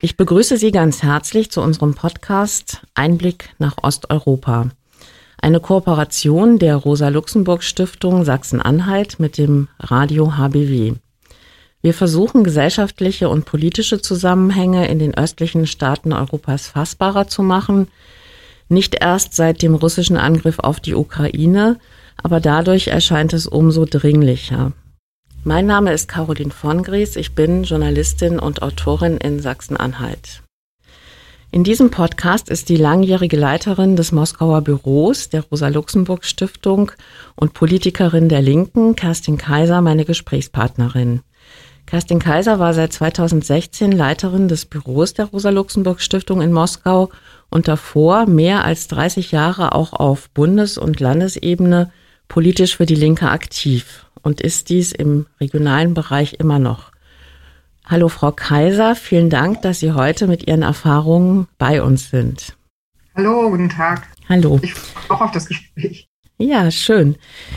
Ich begrüße Sie ganz herzlich zu unserem Podcast Einblick nach Osteuropa. Eine Kooperation der Rosa-Luxemburg-Stiftung Sachsen-Anhalt mit dem Radio HBW. Wir versuchen, gesellschaftliche und politische Zusammenhänge in den östlichen Staaten Europas fassbarer zu machen. Nicht erst seit dem russischen Angriff auf die Ukraine, aber dadurch erscheint es umso dringlicher. Mein Name ist Caroline von Gries, ich bin Journalistin und Autorin in Sachsen-Anhalt. In diesem Podcast ist die langjährige Leiterin des Moskauer Büros der Rosa-Luxemburg-Stiftung und Politikerin der Linken, Kerstin Kaiser, meine Gesprächspartnerin. Kerstin Kaiser war seit 2016 Leiterin des Büros der Rosa-Luxemburg-Stiftung in Moskau und davor mehr als 30 Jahre auch auf Bundes- und Landesebene politisch für die Linke aktiv und ist dies im regionalen Bereich immer noch. Hallo Frau Kaiser, vielen Dank, dass Sie heute mit Ihren Erfahrungen bei uns sind. Hallo, guten Tag. Hallo. Ich freue mich auch auf das Gespräch. Ja, schön.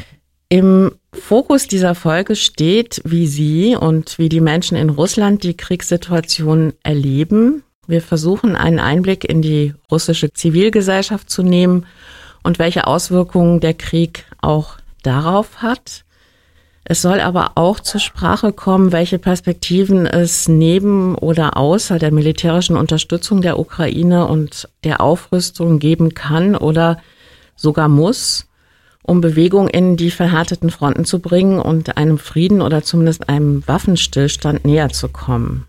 Im Fokus dieser Folge steht, wie Sie und wie die Menschen in Russland die Kriegssituation erleben. Wir versuchen, einen Einblick in die russische Zivilgesellschaft zu nehmen und welche Auswirkungen der Krieg auch darauf hat. Es soll aber auch zur Sprache kommen, welche Perspektiven es neben oder außer der militärischen Unterstützung der Ukraine und der Aufrüstung geben kann oder sogar muss, um Bewegung in die verhärteten Fronten zu bringen und einem Frieden oder zumindest einem Waffenstillstand näher zu kommen.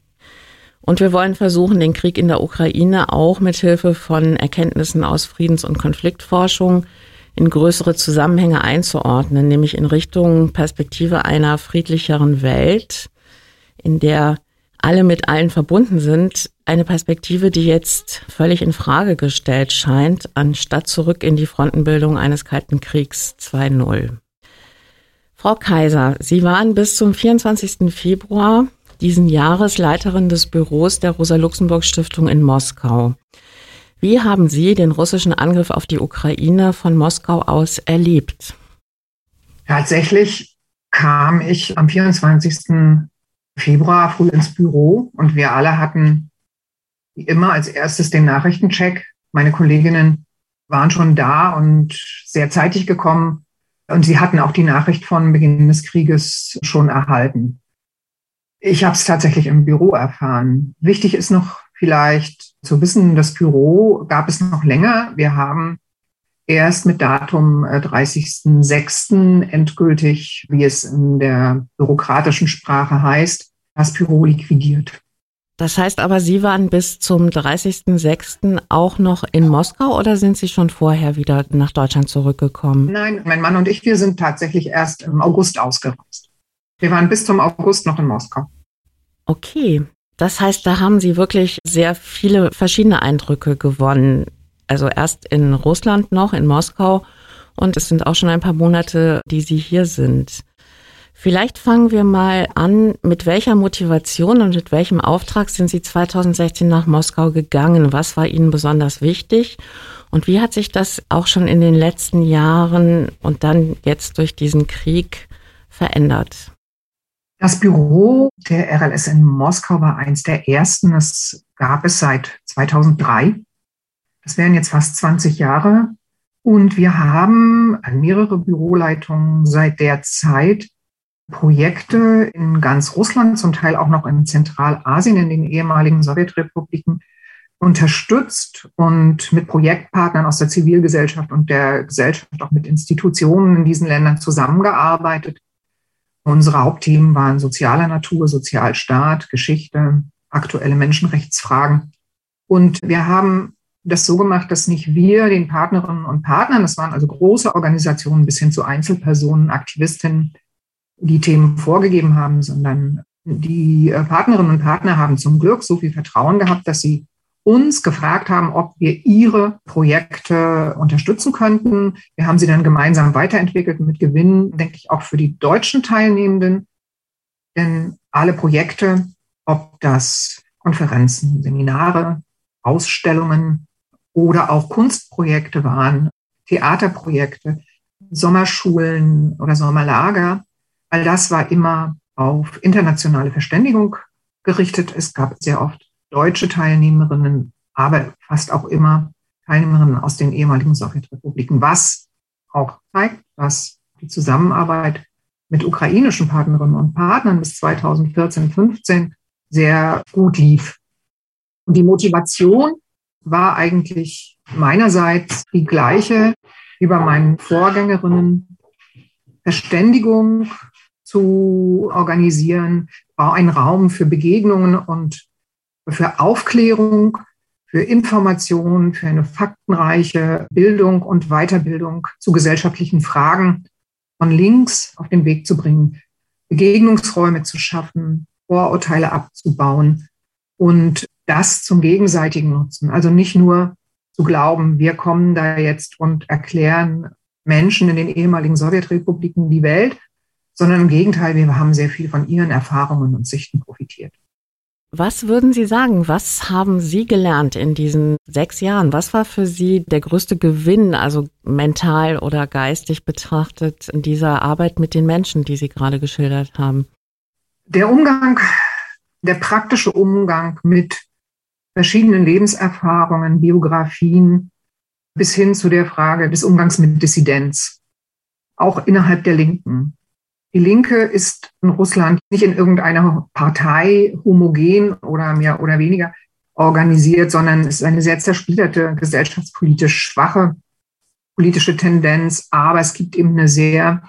Und wir wollen versuchen, den Krieg in der Ukraine auch mit Hilfe von Erkenntnissen aus Friedens- und Konfliktforschung in größere Zusammenhänge einzuordnen, nämlich in Richtung Perspektive einer friedlicheren Welt, in der alle mit allen verbunden sind, eine Perspektive, die jetzt völlig in Frage gestellt scheint, anstatt zurück in die Frontenbildung eines Kalten Kriegs 2.0. Frau Kaiser, Sie waren bis zum 24. Februar diesen Jahres Leiterin des Büros der Rosa-Luxemburg-Stiftung in Moskau. Wie haben Sie den russischen Angriff auf die Ukraine von Moskau aus erlebt? Tatsächlich kam ich am 24. Februar früh ins Büro und wir alle hatten wie immer als erstes den Nachrichtencheck. Meine Kolleginnen waren schon da und sehr zeitig gekommen und sie hatten auch die Nachricht von Beginn des Krieges schon erhalten. Ich habe es tatsächlich im Büro erfahren. Wichtig ist noch vielleicht zu wissen, das Büro gab es noch länger. Wir haben erst mit Datum 30.06. endgültig, wie es in der bürokratischen Sprache heißt, das Büro liquidiert. Das heißt aber, Sie waren bis zum 30.06. auch noch in Moskau oder sind Sie schon vorher wieder nach Deutschland zurückgekommen? Nein, mein Mann und ich, wir sind tatsächlich erst im August ausgereist. Wir waren bis zum August noch in Moskau. Okay. Das heißt, da haben Sie wirklich sehr viele verschiedene Eindrücke gewonnen. Also erst in Russland noch, in Moskau, und es sind auch schon ein paar Monate, die Sie hier sind. Vielleicht fangen wir mal an, mit welcher Motivation und mit welchem Auftrag sind Sie 2016 nach Moskau gegangen? Was war Ihnen besonders wichtig? Und wie hat sich das auch schon in den letzten Jahren und dann jetzt durch diesen Krieg verändert? Das Büro der RLS in Moskau war eins der ersten. Das gab es seit 2003. Das wären jetzt fast 20 Jahre. Und wir haben an mehrere Büroleitungen seit der Zeit Projekte in ganz Russland, zum Teil auch noch in Zentralasien, in den ehemaligen Sowjetrepubliken, unterstützt und mit Projektpartnern aus der Zivilgesellschaft und der Gesellschaft, auch mit Institutionen in diesen Ländern zusammengearbeitet. Unsere Hauptthemen waren sozialer Natur, Sozialstaat, Geschichte, aktuelle Menschenrechtsfragen. Und wir haben das so gemacht, dass nicht wir den Partnerinnen und Partnern, das waren also große Organisationen bis hin zu Einzelpersonen, Aktivistinnen, die Themen vorgegeben haben, sondern die Partnerinnen und Partner haben zum Glück so viel Vertrauen gehabt, dass sie uns gefragt haben, ob wir ihre Projekte unterstützen könnten. Wir haben sie dann gemeinsam weiterentwickelt mit Gewinn, denke ich, auch für die deutschen Teilnehmenden. Denn alle Projekte, ob das Konferenzen, Seminare, Ausstellungen oder auch Kunstprojekte waren, Theaterprojekte, Sommerschulen oder Sommerlager, all das war immer auf internationale Verständigung gerichtet. Es gab sehr oft deutsche Teilnehmerinnen, aber fast auch immer Teilnehmerinnen aus den ehemaligen Sowjetrepubliken, was auch zeigt, dass die Zusammenarbeit mit ukrainischen Partnerinnen und Partnern bis 2014, 15 sehr gut lief. Und die Motivation war eigentlich meinerseits die gleiche wie bei meinen Vorgängerinnen: Verständigung zu organisieren, einen Raum für Begegnungen und für Aufklärung, für Information, für eine faktenreiche Bildung und Weiterbildung zu gesellschaftlichen Fragen von links auf den Weg zu bringen, Begegnungsräume zu schaffen, Vorurteile abzubauen und das zum gegenseitigen Nutzen. Also nicht nur zu glauben, wir kommen da jetzt und erklären Menschen in den ehemaligen Sowjetrepubliken die Welt, sondern im Gegenteil, wir haben sehr viel von ihren Erfahrungen und Sichten profitiert. Was würden Sie sagen? Was haben Sie gelernt in diesen 6 Jahren? Was war für Sie der größte Gewinn, also mental oder geistig betrachtet, in dieser Arbeit mit den Menschen, die Sie gerade geschildert haben? Der praktische Umgang mit verschiedenen Lebenserfahrungen, Biografien, bis hin zu der Frage des Umgangs mit Dissidenz, auch innerhalb der Linken. Die Linke ist in Russland nicht in irgendeiner Partei homogen oder mehr oder weniger organisiert, sondern es ist eine sehr zersplitterte, gesellschaftspolitisch schwache politische Tendenz. Aber es gibt eben eine sehr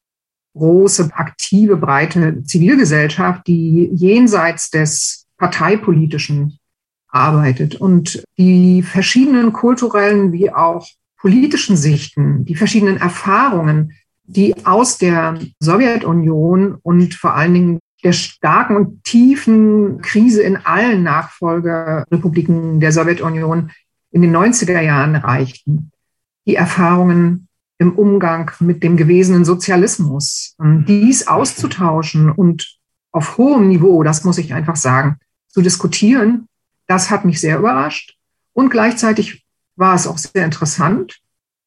große, aktive, breite Zivilgesellschaft, die jenseits des Parteipolitischen arbeitet. Und die verschiedenen kulturellen wie auch politischen Sichten, die verschiedenen Erfahrungen, die aus der Sowjetunion und vor allen Dingen der starken und tiefen Krise in allen Nachfolgerepubliken der Sowjetunion in den 90er Jahren reichten. Die Erfahrungen im Umgang mit dem gewesenen Sozialismus, dies auszutauschen und auf hohem Niveau, das muss ich einfach sagen, zu diskutieren, das hat mich sehr überrascht. Und gleichzeitig war es auch sehr interessant,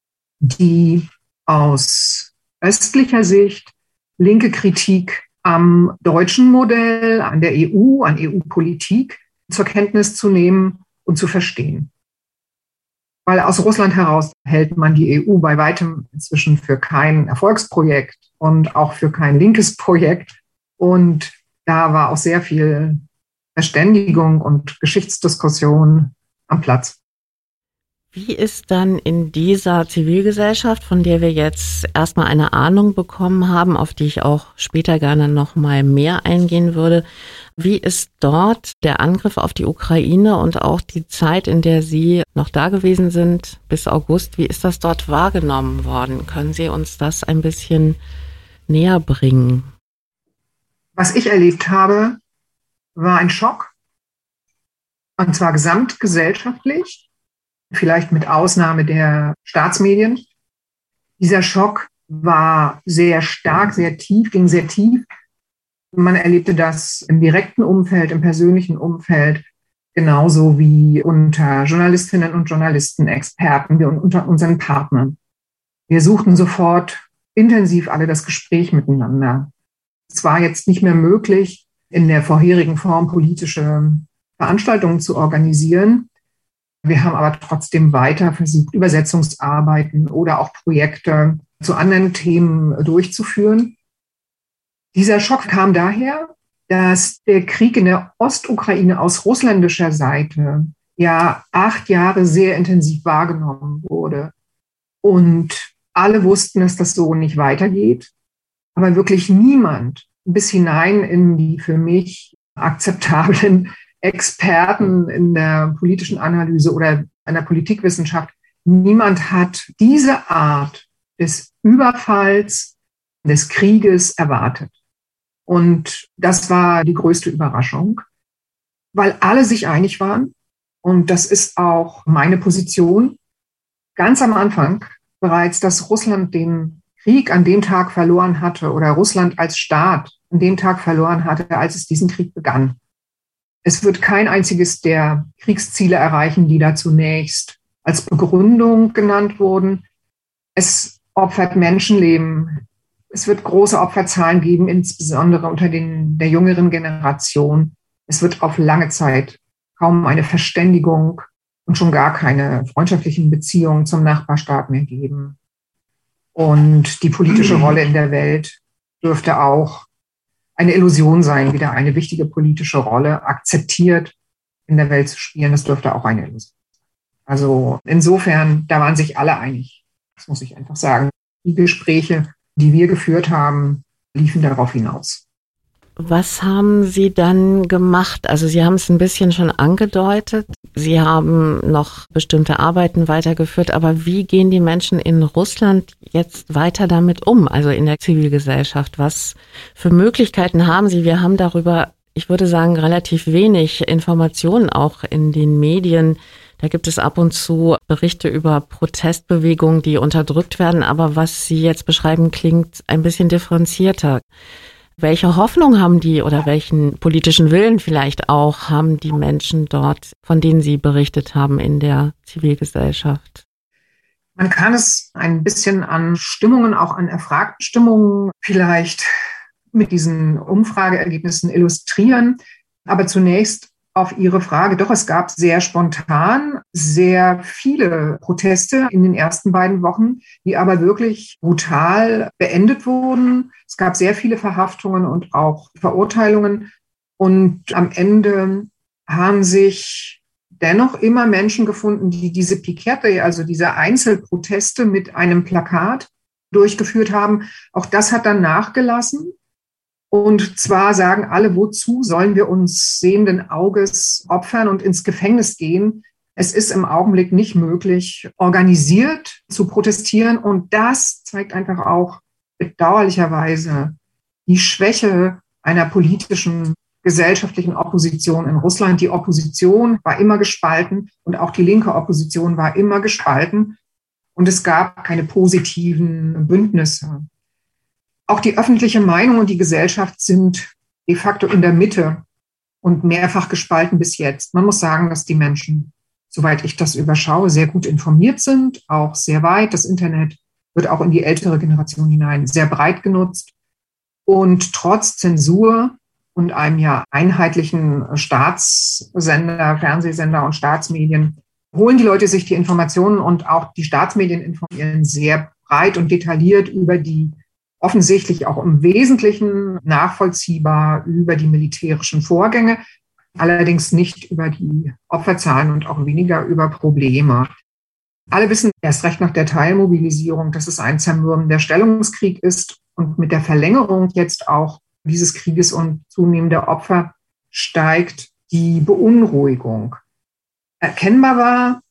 die aus östlicher Sicht linke Kritik am deutschen Modell, an der EU, an EU-Politik zur Kenntnis zu nehmen und zu verstehen. Weil aus Russland heraus hält man die EU bei weitem inzwischen für kein Erfolgsprojekt und auch für kein linkes Projekt. Und da war auch sehr viel Verständigung und Geschichtsdiskussion am Platz. Wie ist dann in dieser Zivilgesellschaft, von der wir jetzt erstmal eine Ahnung bekommen haben, auf die ich auch später gerne noch mal mehr eingehen würde, wie ist dort der Angriff auf die Ukraine und auch die Zeit, in der Sie noch da gewesen sind, bis August, wie ist das dort wahrgenommen worden? Können Sie uns das ein bisschen näher bringen? Was ich erlebt habe, war ein Schock, und zwar gesamtgesellschaftlich, vielleicht mit Ausnahme der Staatsmedien. Dieser Schock war sehr stark, sehr tief, ging sehr tief. Man erlebte das im direkten Umfeld, im persönlichen Umfeld, genauso wie unter Journalistinnen und Journalisten, Experten und unter unseren Partnern. Wir suchten sofort intensiv alle das Gespräch miteinander. Es war jetzt nicht mehr möglich, in der vorherigen Form politische Veranstaltungen zu organisieren. Wir haben aber trotzdem weiter versucht, Übersetzungsarbeiten oder auch Projekte zu anderen Themen durchzuführen. Dieser Schock kam daher, dass der Krieg in der Ostukraine aus russländischer Seite ja 8 Jahre sehr intensiv wahrgenommen wurde. Und alle wussten, dass das so nicht weitergeht. Aber wirklich niemand, bis hinein in die für mich akzeptablen Experten in der politischen Analyse oder in der Politikwissenschaft, niemand hat diese Art des Überfalls, des Krieges erwartet. Und das war die größte Überraschung, weil alle sich einig waren. Und das ist auch meine Position ganz am Anfang bereits, dass Russland den Krieg an dem Tag verloren hatte oder Russland als Staat an dem Tag verloren hatte, als es diesen Krieg begann. Es wird kein einziges der Kriegsziele erreichen, die da zunächst als Begründung genannt wurden. Es opfert Menschenleben. Es wird große Opferzahlen geben, insbesondere unter der jüngeren Generation. Es wird auf lange Zeit kaum eine Verständigung und schon gar keine freundschaftlichen Beziehungen zum Nachbarstaat mehr geben. Und die politische Rolle in der Welt dürfte auch eine Illusion sein, wieder eine wichtige politische Rolle akzeptiert in der Welt zu spielen. Das dürfte auch eine Illusion sein. Also insofern, da waren sich alle einig. Das muss ich einfach sagen. Die Gespräche, die wir geführt haben, liefen darauf hinaus. Was haben Sie dann gemacht? Also Sie haben es ein bisschen schon angedeutet. Sie haben noch bestimmte Arbeiten weitergeführt. Aber wie gehen die Menschen in Russland jetzt weiter damit um? Also in der Zivilgesellschaft. Was für Möglichkeiten haben Sie? Wir haben darüber, ich würde sagen, relativ wenig Informationen auch in den Medien. Da gibt es ab und zu Berichte über Protestbewegungen, die unterdrückt werden. Aber was Sie jetzt beschreiben, klingt ein bisschen differenzierter. Welche Hoffnung haben die oder welchen politischen Willen vielleicht auch haben die Menschen dort, von denen Sie berichtet haben in der Zivilgesellschaft? Man kann es ein bisschen an Stimmungen, auch an erfragten Stimmungen vielleicht mit diesen Umfrageergebnissen illustrieren. Aber zunächst auf Ihre Frage. Doch, es gab sehr spontan sehr viele Proteste in den ersten beiden Wochen, die aber wirklich brutal beendet wurden. Es gab sehr viele Verhaftungen und auch Verurteilungen. Und am Ende haben sich dennoch immer Menschen gefunden, die diese Piquete, also diese Einzelproteste mit einem Plakat durchgeführt haben. Auch das hat dann nachgelassen. Und zwar sagen alle, wozu sollen wir uns sehenden Auges opfern und ins Gefängnis gehen? Es ist im Augenblick nicht möglich, organisiert zu protestieren. Und das zeigt einfach auch bedauerlicherweise die Schwäche einer politischen, gesellschaftlichen Opposition in Russland. Die Opposition war immer gespalten und auch die linke Opposition war immer gespalten. Und es gab keine positiven Bündnisse. Auch die öffentliche Meinung und die Gesellschaft sind de facto in der Mitte und mehrfach gespalten bis jetzt. Man muss sagen, dass die Menschen, soweit ich das überschaue, sehr gut informiert sind, auch sehr weit. Das Internet wird auch in die ältere Generation hinein sehr breit genutzt. Und trotz Zensur und einem ja einheitlichen Staatssender, Fernsehsender und Staatsmedien holen die Leute sich die Informationen und auch die Staatsmedien informieren sehr breit und detailliert über die offensichtlich auch im Wesentlichen nachvollziehbar über die militärischen Vorgänge, allerdings nicht über die Opferzahlen und auch weniger über Probleme. Alle wissen erst recht nach der Teilmobilisierung, dass es ein zermürbender Stellungskrieg ist und mit der Verlängerung jetzt auch dieses Krieges und zunehmender Opfer steigt die Beunruhigung. Erkennbar war,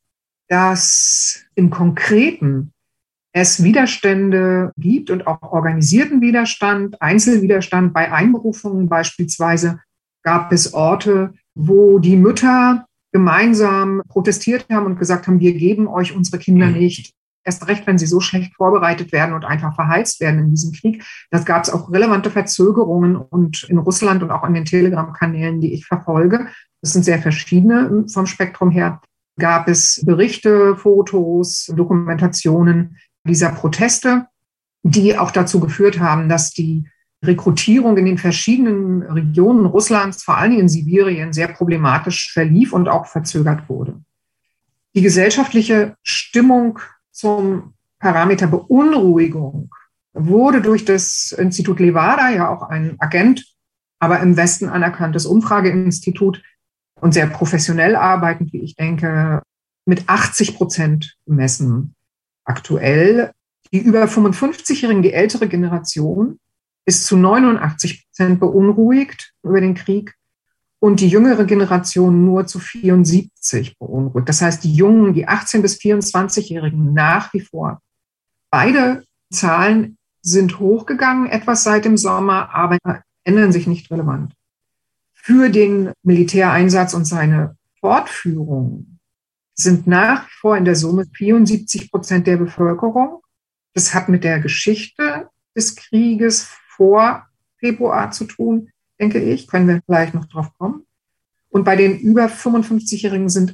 dass im Konkreten es Widerstände gibt und auch organisierten Widerstand, Einzelwiderstand. Bei Einberufungen beispielsweise gab es Orte, wo die Mütter gemeinsam protestiert haben und gesagt haben, wir geben euch unsere Kinder nicht. Erst recht, wenn sie so schlecht vorbereitet werden und einfach verheizt werden in diesem Krieg. Das gab es auch relevante Verzögerungen und in Russland und auch in den Telegram-Kanälen, die ich verfolge. Das sind sehr verschiedene vom Spektrum her. Gab es Berichte, Fotos, Dokumentationen dieser Proteste, die auch dazu geführt haben, dass die Rekrutierung in den verschiedenen Regionen Russlands, vor allen Dingen in Sibirien, sehr problematisch verlief und auch verzögert wurde. Die gesellschaftliche Stimmung zum Parameter Beunruhigung wurde durch das Institut Levada, ja auch ein Agent, aber im Westen anerkanntes Umfrageinstitut und sehr professionell arbeitend, wie ich denke, mit 80% gemessen. Aktuell, die über 55-Jährigen, die ältere Generation, ist zu 89% beunruhigt über den Krieg und die jüngere Generation nur zu 74 beunruhigt. Das heißt, die Jungen, die 18- bis 24-Jährigen nach wie vor. Beide Zahlen sind hochgegangen, etwas seit dem Sommer, aber ändern sich nicht relevant. Für den Militäreinsatz und seine Fortführung sind nach wie vor in der Summe 74% der Bevölkerung. Das hat mit der Geschichte des Krieges vor Februar zu tun, denke ich. Können wir gleich noch drauf kommen. Und bei den über 55-Jährigen sind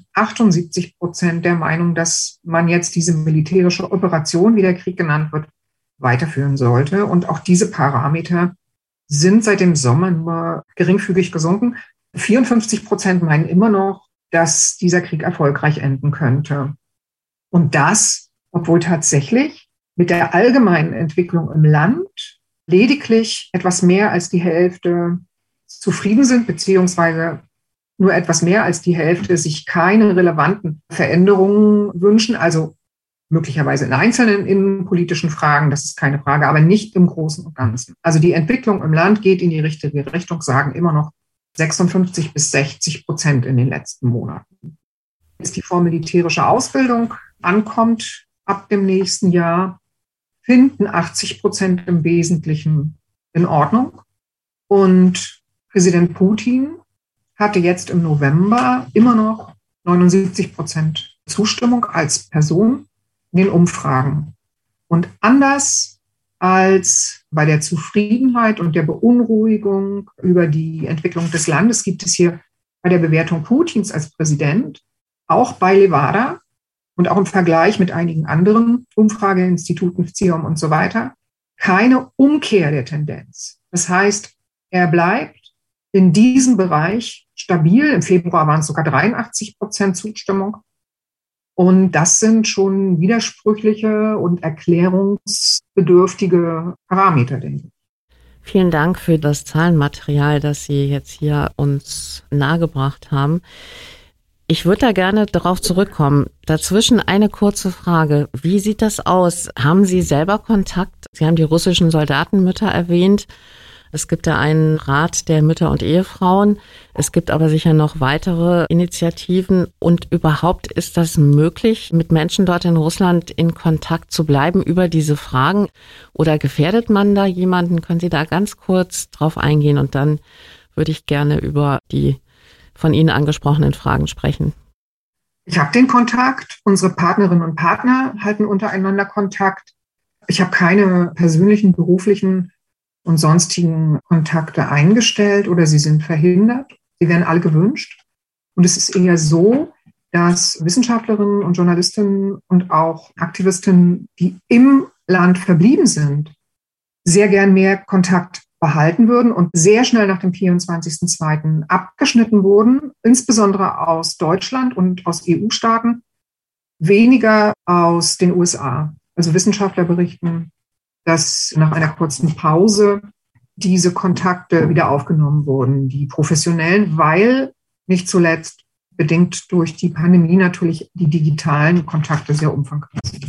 78% der Meinung, dass man jetzt diese militärische Operation, wie der Krieg genannt wird, weiterführen sollte. Und auch diese Parameter sind seit dem Sommer nur geringfügig gesunken. 54% meinen immer noch, dass dieser Krieg erfolgreich enden könnte. Und das, obwohl tatsächlich mit der allgemeinen Entwicklung im Land lediglich etwas mehr als die Hälfte zufrieden sind, beziehungsweise nur etwas mehr als die Hälfte sich keine relevanten Veränderungen wünschen, also möglicherweise in einzelnen innenpolitischen Fragen, das ist keine Frage, aber nicht im Großen und Ganzen. Also die Entwicklung im Land geht in die richtige Richtung, sagen immer noch 56-60% in den letzten Monaten. Bis die vormilitärische Ausbildung ankommt ab dem nächsten Jahr, finden 80% im Wesentlichen in Ordnung. Und Präsident Putin hatte jetzt im November immer noch 79% Zustimmung als Person in den Umfragen. Und anders als bei der Zufriedenheit und der Beunruhigung über die Entwicklung des Landes gibt es hier bei der Bewertung Putins als Präsident, auch bei Levada und auch im Vergleich mit einigen anderen Umfrageinstituten, CIOM und so weiter, keine Umkehr der Tendenz. Das heißt, er bleibt in diesem Bereich stabil. Im Februar waren es sogar 83% Zustimmung. Und das sind schon widersprüchliche und erklärungsbedürftige Parameter, denke ich. Vielen Dank für das Zahlenmaterial, das Sie jetzt hier uns nahegebracht haben. Ich würde da gerne darauf zurückkommen. Dazwischen eine kurze Frage. Wie sieht das aus? Haben Sie selber Kontakt? Sie haben die russischen Soldatenmütter erwähnt. Es gibt ja einen Rat der Mütter und Ehefrauen. Es gibt aber sicher noch weitere Initiativen. Und überhaupt ist das möglich, mit Menschen dort in Russland in Kontakt zu bleiben über diese Fragen? Oder gefährdet man da jemanden? Können Sie da ganz kurz drauf eingehen? Und dann würde ich gerne über die von Ihnen angesprochenen Fragen sprechen. Ich habe den Kontakt. Unsere Partnerinnen und Partner halten untereinander Kontakt. Ich habe keine persönlichen, beruflichen und sonstigen Kontakte eingestellt oder sie sind verhindert. Sie werden alle gewünscht. Und es ist eher so, dass Wissenschaftlerinnen und Journalistinnen und auch Aktivistinnen, die im Land verblieben sind, sehr gern mehr Kontakt behalten würden und sehr schnell nach dem 24.02. abgeschnitten wurden, insbesondere aus Deutschland und aus EU-Staaten, weniger aus den USA. Also Wissenschaftler berichten, dass nach einer kurzen Pause diese Kontakte wieder aufgenommen wurden, die professionellen, weil nicht zuletzt bedingt durch die Pandemie natürlich die digitalen Kontakte sehr umfangreich sind.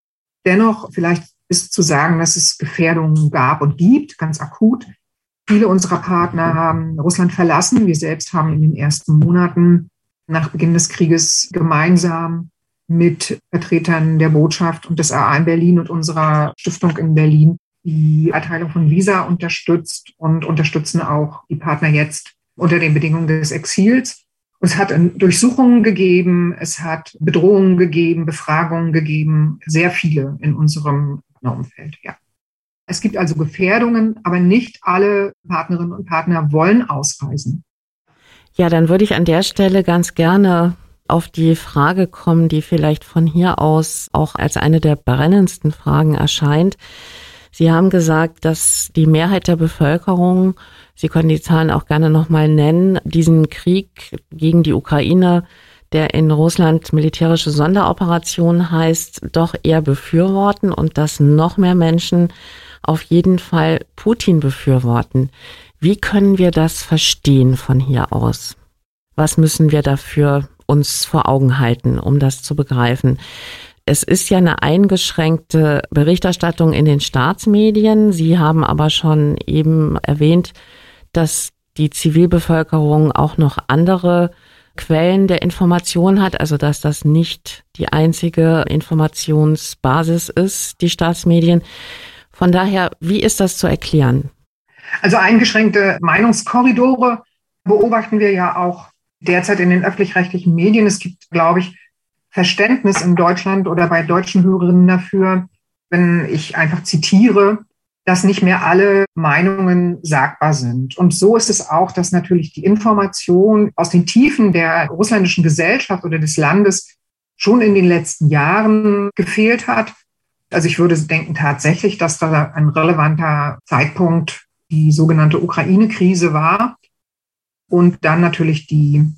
Dennoch vielleicht ist zu sagen, dass es Gefährdungen gab und gibt, ganz akut. Viele unserer Partner haben Russland verlassen. Wir selbst haben in den ersten Monaten nach Beginn des Krieges gemeinsam mit Vertretern der Botschaft und des AA in Berlin und unserer Stiftung in Berlin die Erteilung von Visa unterstützt und unterstützen auch die Partner jetzt unter den Bedingungen des Exils. Es hat Durchsuchungen gegeben, es hat Bedrohungen gegeben, Befragungen gegeben, sehr viele in unserem Umfeld, ja. Es gibt also Gefährdungen, aber nicht alle Partnerinnen und Partner wollen ausreisen. Ja, dann würde ich an der Stelle ganz gerne auf die Frage kommen, die vielleicht von hier aus auch als eine der brennendsten Fragen erscheint. Sie haben gesagt, dass die Mehrheit der Bevölkerung, Sie können die Zahlen auch gerne nochmal nennen, diesen Krieg gegen die Ukraine, der in Russland militärische Sonderoperation heißt, doch eher befürworten und dass noch mehr Menschen auf jeden Fall Putin befürworten. Wie können wir das verstehen von hier aus? Was müssen wir dafür uns vor Augen halten, um das zu begreifen? Es ist ja eine eingeschränkte Berichterstattung in den Staatsmedien. Sie haben aber schon eben erwähnt, dass die Zivilbevölkerung auch noch andere Quellen der Information hat, also dass das nicht die einzige Informationsbasis ist, die Staatsmedien. Von daher, wie ist das zu erklären? Also eingeschränkte Meinungskorridore beobachten wir ja auch derzeit in den öffentlich-rechtlichen Medien. Es gibt, glaube ich, Verständnis in Deutschland oder bei deutschen Hörerinnen dafür, wenn ich einfach zitiere, dass nicht mehr alle Meinungen sagbar sind. Und so ist es auch, dass natürlich die Information aus den Tiefen der russländischen Gesellschaft oder des Landes schon in den letzten Jahren gefehlt hat. Also ich würde denken tatsächlich, dass da ein relevanter Zeitpunkt die sogenannte Ukraine-Krise war und dann natürlich die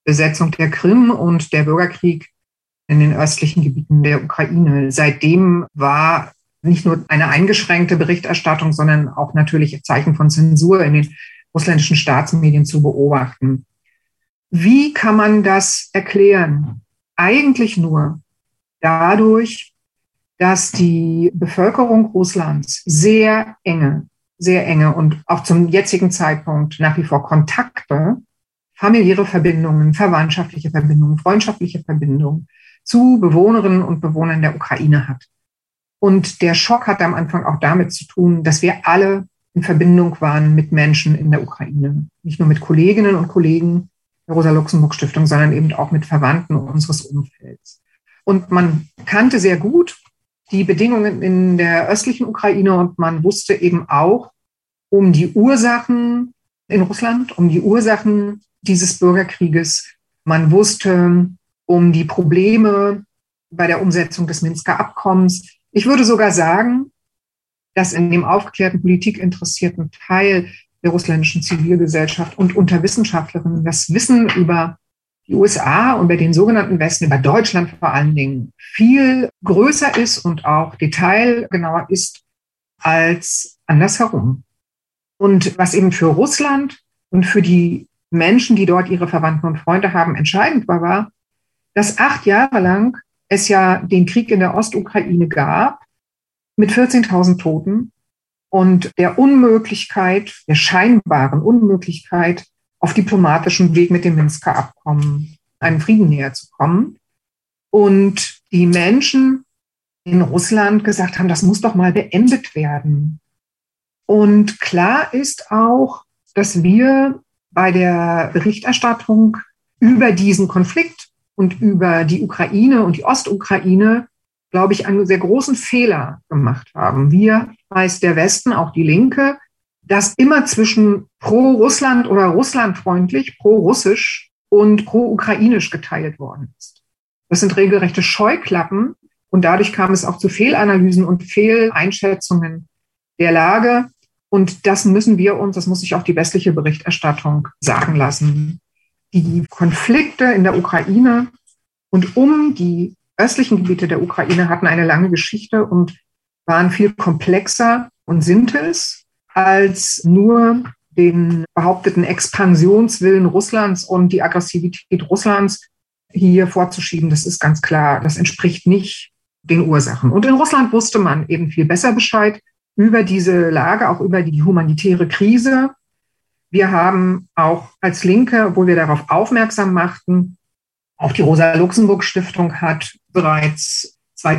Besetzung der Krim und der Bürgerkrieg in den östlichen Gebieten der Ukraine. Seitdem war nicht nur eine eingeschränkte Berichterstattung, sondern auch natürlich Zeichen von Zensur in den russländischen Staatsmedien zu beobachten. Wie kann man das erklären? Eigentlich nur dadurch, dass die Bevölkerung Russlands sehr enge und auch zum jetzigen Zeitpunkt nach wie vor Kontakte, familiäre Verbindungen, verwandtschaftliche Verbindungen, freundschaftliche Verbindungen zu Bewohnerinnen und Bewohnern der Ukraine hat. Und der Schock hat am Anfang auch damit zu tun, dass wir alle in Verbindung waren mit Menschen in der Ukraine. Nicht nur mit Kolleginnen und Kollegen der Rosa-Luxemburg-Stiftung, sondern eben auch mit Verwandten unseres Umfelds. Und man kannte sehr gut die Bedingungen in der östlichen Ukraine und man wusste eben auch um die Ursachen in Russland, um die Ursachen dieses Bürgerkrieges. Man wusste um die Probleme bei der Umsetzung des Minsker Abkommens. Ich würde sogar sagen, dass in dem aufgeklärten, politikinteressierten Teil der russländischen Zivilgesellschaft und unter Wissenschaftlerinnen das Wissen über die USA und über den sogenannten Westen, über Deutschland vor allen Dingen, viel größer ist und auch detailgenauer ist als andersherum. Und was eben für Russland und für die Menschen, die dort ihre Verwandten und Freunde haben, entscheidend war, dass 8 Jahre lang es ja den Krieg in der Ostukraine gab mit 14.000 Toten und der scheinbaren Unmöglichkeit, auf diplomatischem Weg mit dem Minsker Abkommen einem Frieden näher zu kommen. Und die Menschen in Russland gesagt haben, das muss doch mal beendet werden. Und klar ist auch, dass wir bei der Berichterstattung über diesen Konflikt und über die Ukraine und die Ostukraine, glaube ich, einen sehr großen Fehler gemacht haben. Wir, heißt der Westen, auch die Linke, das immer zwischen pro-Russland oder russlandfreundlich, pro-russisch und pro-ukrainisch geteilt worden ist. Das sind regelrechte Scheuklappen und dadurch kam es auch zu Fehlanalysen und Fehleinschätzungen der Lage. Und das muss sich auch die westliche Berichterstattung sagen lassen. Die Konflikte in der Ukraine und um die östlichen Gebiete der Ukraine hatten eine lange Geschichte und waren viel komplexer und sind es als nur den behaupteten Expansionswillen Russlands und die Aggressivität Russlands hier vorzuschieben. Das ist ganz klar, das entspricht nicht den Ursachen. Und in Russland wusste man eben viel besser Bescheid über diese Lage, auch über die humanitäre Krise. Wir haben auch als Linke, obwohl wir darauf aufmerksam machten, auch die Rosa-Luxemburg-Stiftung hat bereits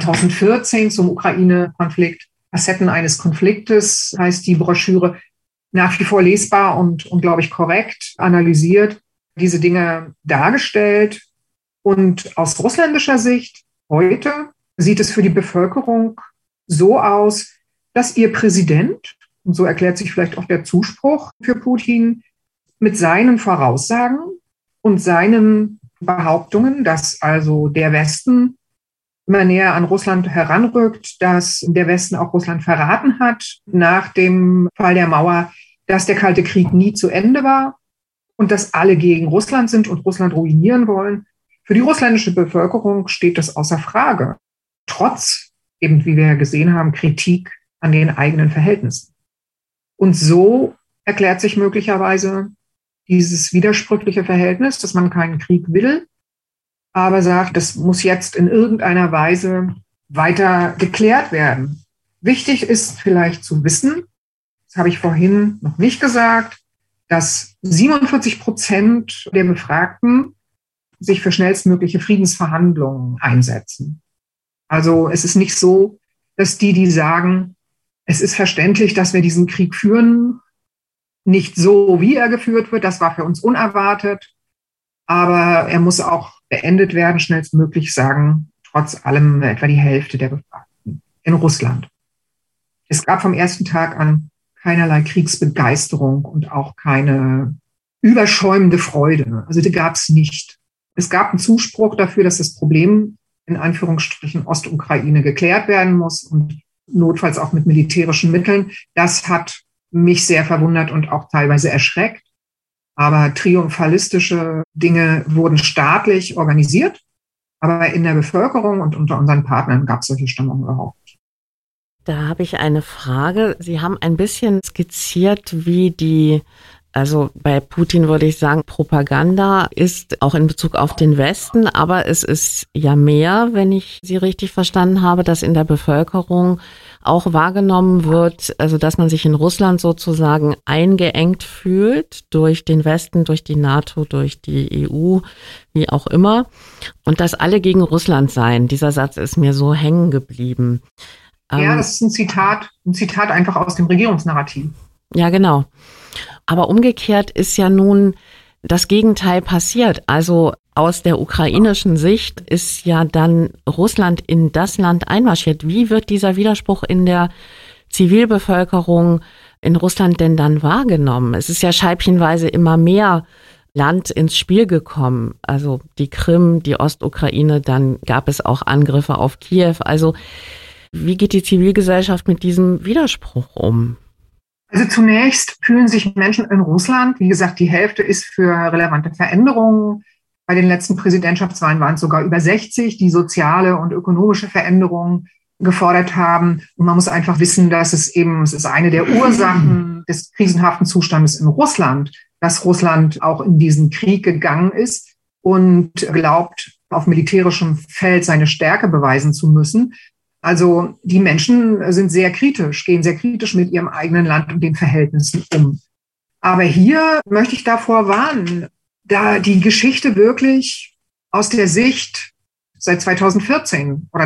2014 zum Ukraine-Konflikt Facetten eines Konfliktes, heißt die Broschüre, nach wie vor lesbar und glaube ich, korrekt analysiert, diese Dinge dargestellt. Und aus russländischer Sicht heute sieht es für die Bevölkerung so aus, dass ihr Präsident, und so erklärt sich vielleicht auch der Zuspruch für Putin, mit seinen Voraussagen und seinen Behauptungen, dass also der Westen immer näher an Russland heranrückt, dass der Westen auch Russland verraten hat nach dem Fall der Mauer, dass der Kalte Krieg nie zu Ende war und dass alle gegen Russland sind und Russland ruinieren wollen. Für die russländische Bevölkerung steht das außer Frage, trotz eben, wie wir ja gesehen haben, Kritik an den eigenen Verhältnissen. Und so erklärt sich möglicherweise dieses widersprüchliche Verhältnis, dass man keinen Krieg will, aber sagt, das muss jetzt in irgendeiner Weise weiter geklärt werden. Wichtig ist vielleicht zu wissen, das habe ich vorhin noch nicht gesagt, dass 47% der Befragten sich für schnellstmögliche Friedensverhandlungen einsetzen. Also es ist nicht so, dass die sagen, es ist verständlich, dass wir diesen Krieg führen, nicht so, wie er geführt wird, das war für uns unerwartet, aber er muss auch beendet werden, schnellstmöglich, sagen trotz allem etwa die Hälfte der Befragten in Russland. Es gab vom ersten Tag an keinerlei Kriegsbegeisterung und auch keine überschäumende Freude. Also die gab es nicht. Es gab einen Zuspruch dafür, dass das Problem in Anführungsstrichen Ostukraine geklärt werden muss und notfalls auch mit militärischen Mitteln. Das hat mich sehr verwundert und auch teilweise erschreckt. Aber triumphalistische Dinge wurden staatlich organisiert. Aber in der Bevölkerung und unter unseren Partnern gab es solche Stimmungen überhaupt nicht. Da habe ich eine Frage. Sie haben ein bisschen skizziert, also bei Putin würde ich sagen, Propaganda ist auch in Bezug auf den Westen, aber es ist ja mehr, wenn ich Sie richtig verstanden habe, dass in der Bevölkerung auch wahrgenommen wird, also dass man sich in Russland sozusagen eingeengt fühlt durch den Westen, durch die NATO, durch die EU, wie auch immer, und dass alle gegen Russland seien. Dieser Satz ist mir so hängen geblieben. Ja, das ist ein Zitat einfach aus dem Regierungsnarrativ. Ja, genau. Aber umgekehrt ist ja nun das Gegenteil passiert. Also aus der ukrainischen Sicht ist ja dann Russland in das Land einmarschiert. Wie wird dieser Widerspruch in der Zivilbevölkerung in Russland denn dann wahrgenommen? Es ist ja scheibchenweise immer mehr Land ins Spiel gekommen. Also die Krim, die Ostukraine, dann gab es auch Angriffe auf Kiew. Also wie geht die Zivilgesellschaft mit diesem Widerspruch um? Also zunächst fühlen sich Menschen in Russland, wie gesagt, die Hälfte ist für relevante Veränderungen. Bei den letzten Präsidentschaftswahlen waren es sogar über 60, die soziale und ökonomische Veränderungen gefordert haben. Und man muss einfach wissen, dass es ist eine der Ursachen des krisenhaften Zustandes in Russland, dass Russland auch in diesen Krieg gegangen ist und glaubt, auf militärischem Feld seine Stärke beweisen zu müssen. Also die Menschen gehen sehr kritisch mit ihrem eigenen Land und den Verhältnissen um. Aber hier möchte ich davor warnen, da die Geschichte wirklich aus der Sicht seit 2014 oder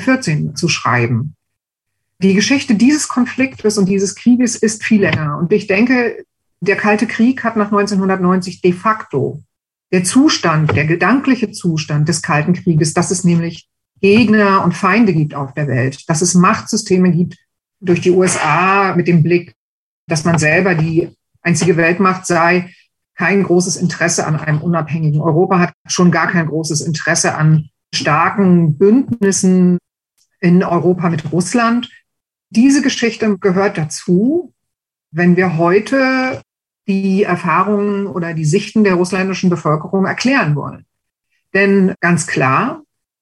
14 zu schreiben. Die Geschichte dieses Konfliktes und dieses Krieges ist viel länger. Und ich denke, der Kalte Krieg hat nach 1990 de facto der gedankliche Zustand des Kalten Krieges, dass es nämlich Gegner und Feinde gibt auf der Welt, dass es Machtsysteme gibt durch die USA mit dem Blick, dass man selber die einzige Weltmacht sei, kein großes Interesse an einem unabhängigen Europa hat, schon gar kein großes Interesse an starken Bündnissen in Europa mit Russland. Diese Geschichte gehört dazu, wenn wir heute die Erfahrungen oder die Sichten der russländischen Bevölkerung erklären wollen. Denn ganz klar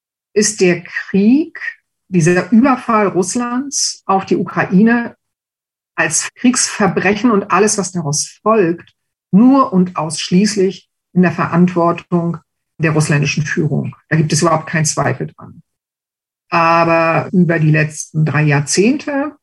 ist der Krieg, dieser Überfall Russlands auf die Ukraine als Kriegsverbrechen und alles, was daraus folgt, nur und ausschließlich in der Verantwortung der russländischen Führung. Da gibt es überhaupt keinen Zweifel dran. Aber über die letzten 3 Jahrzehnte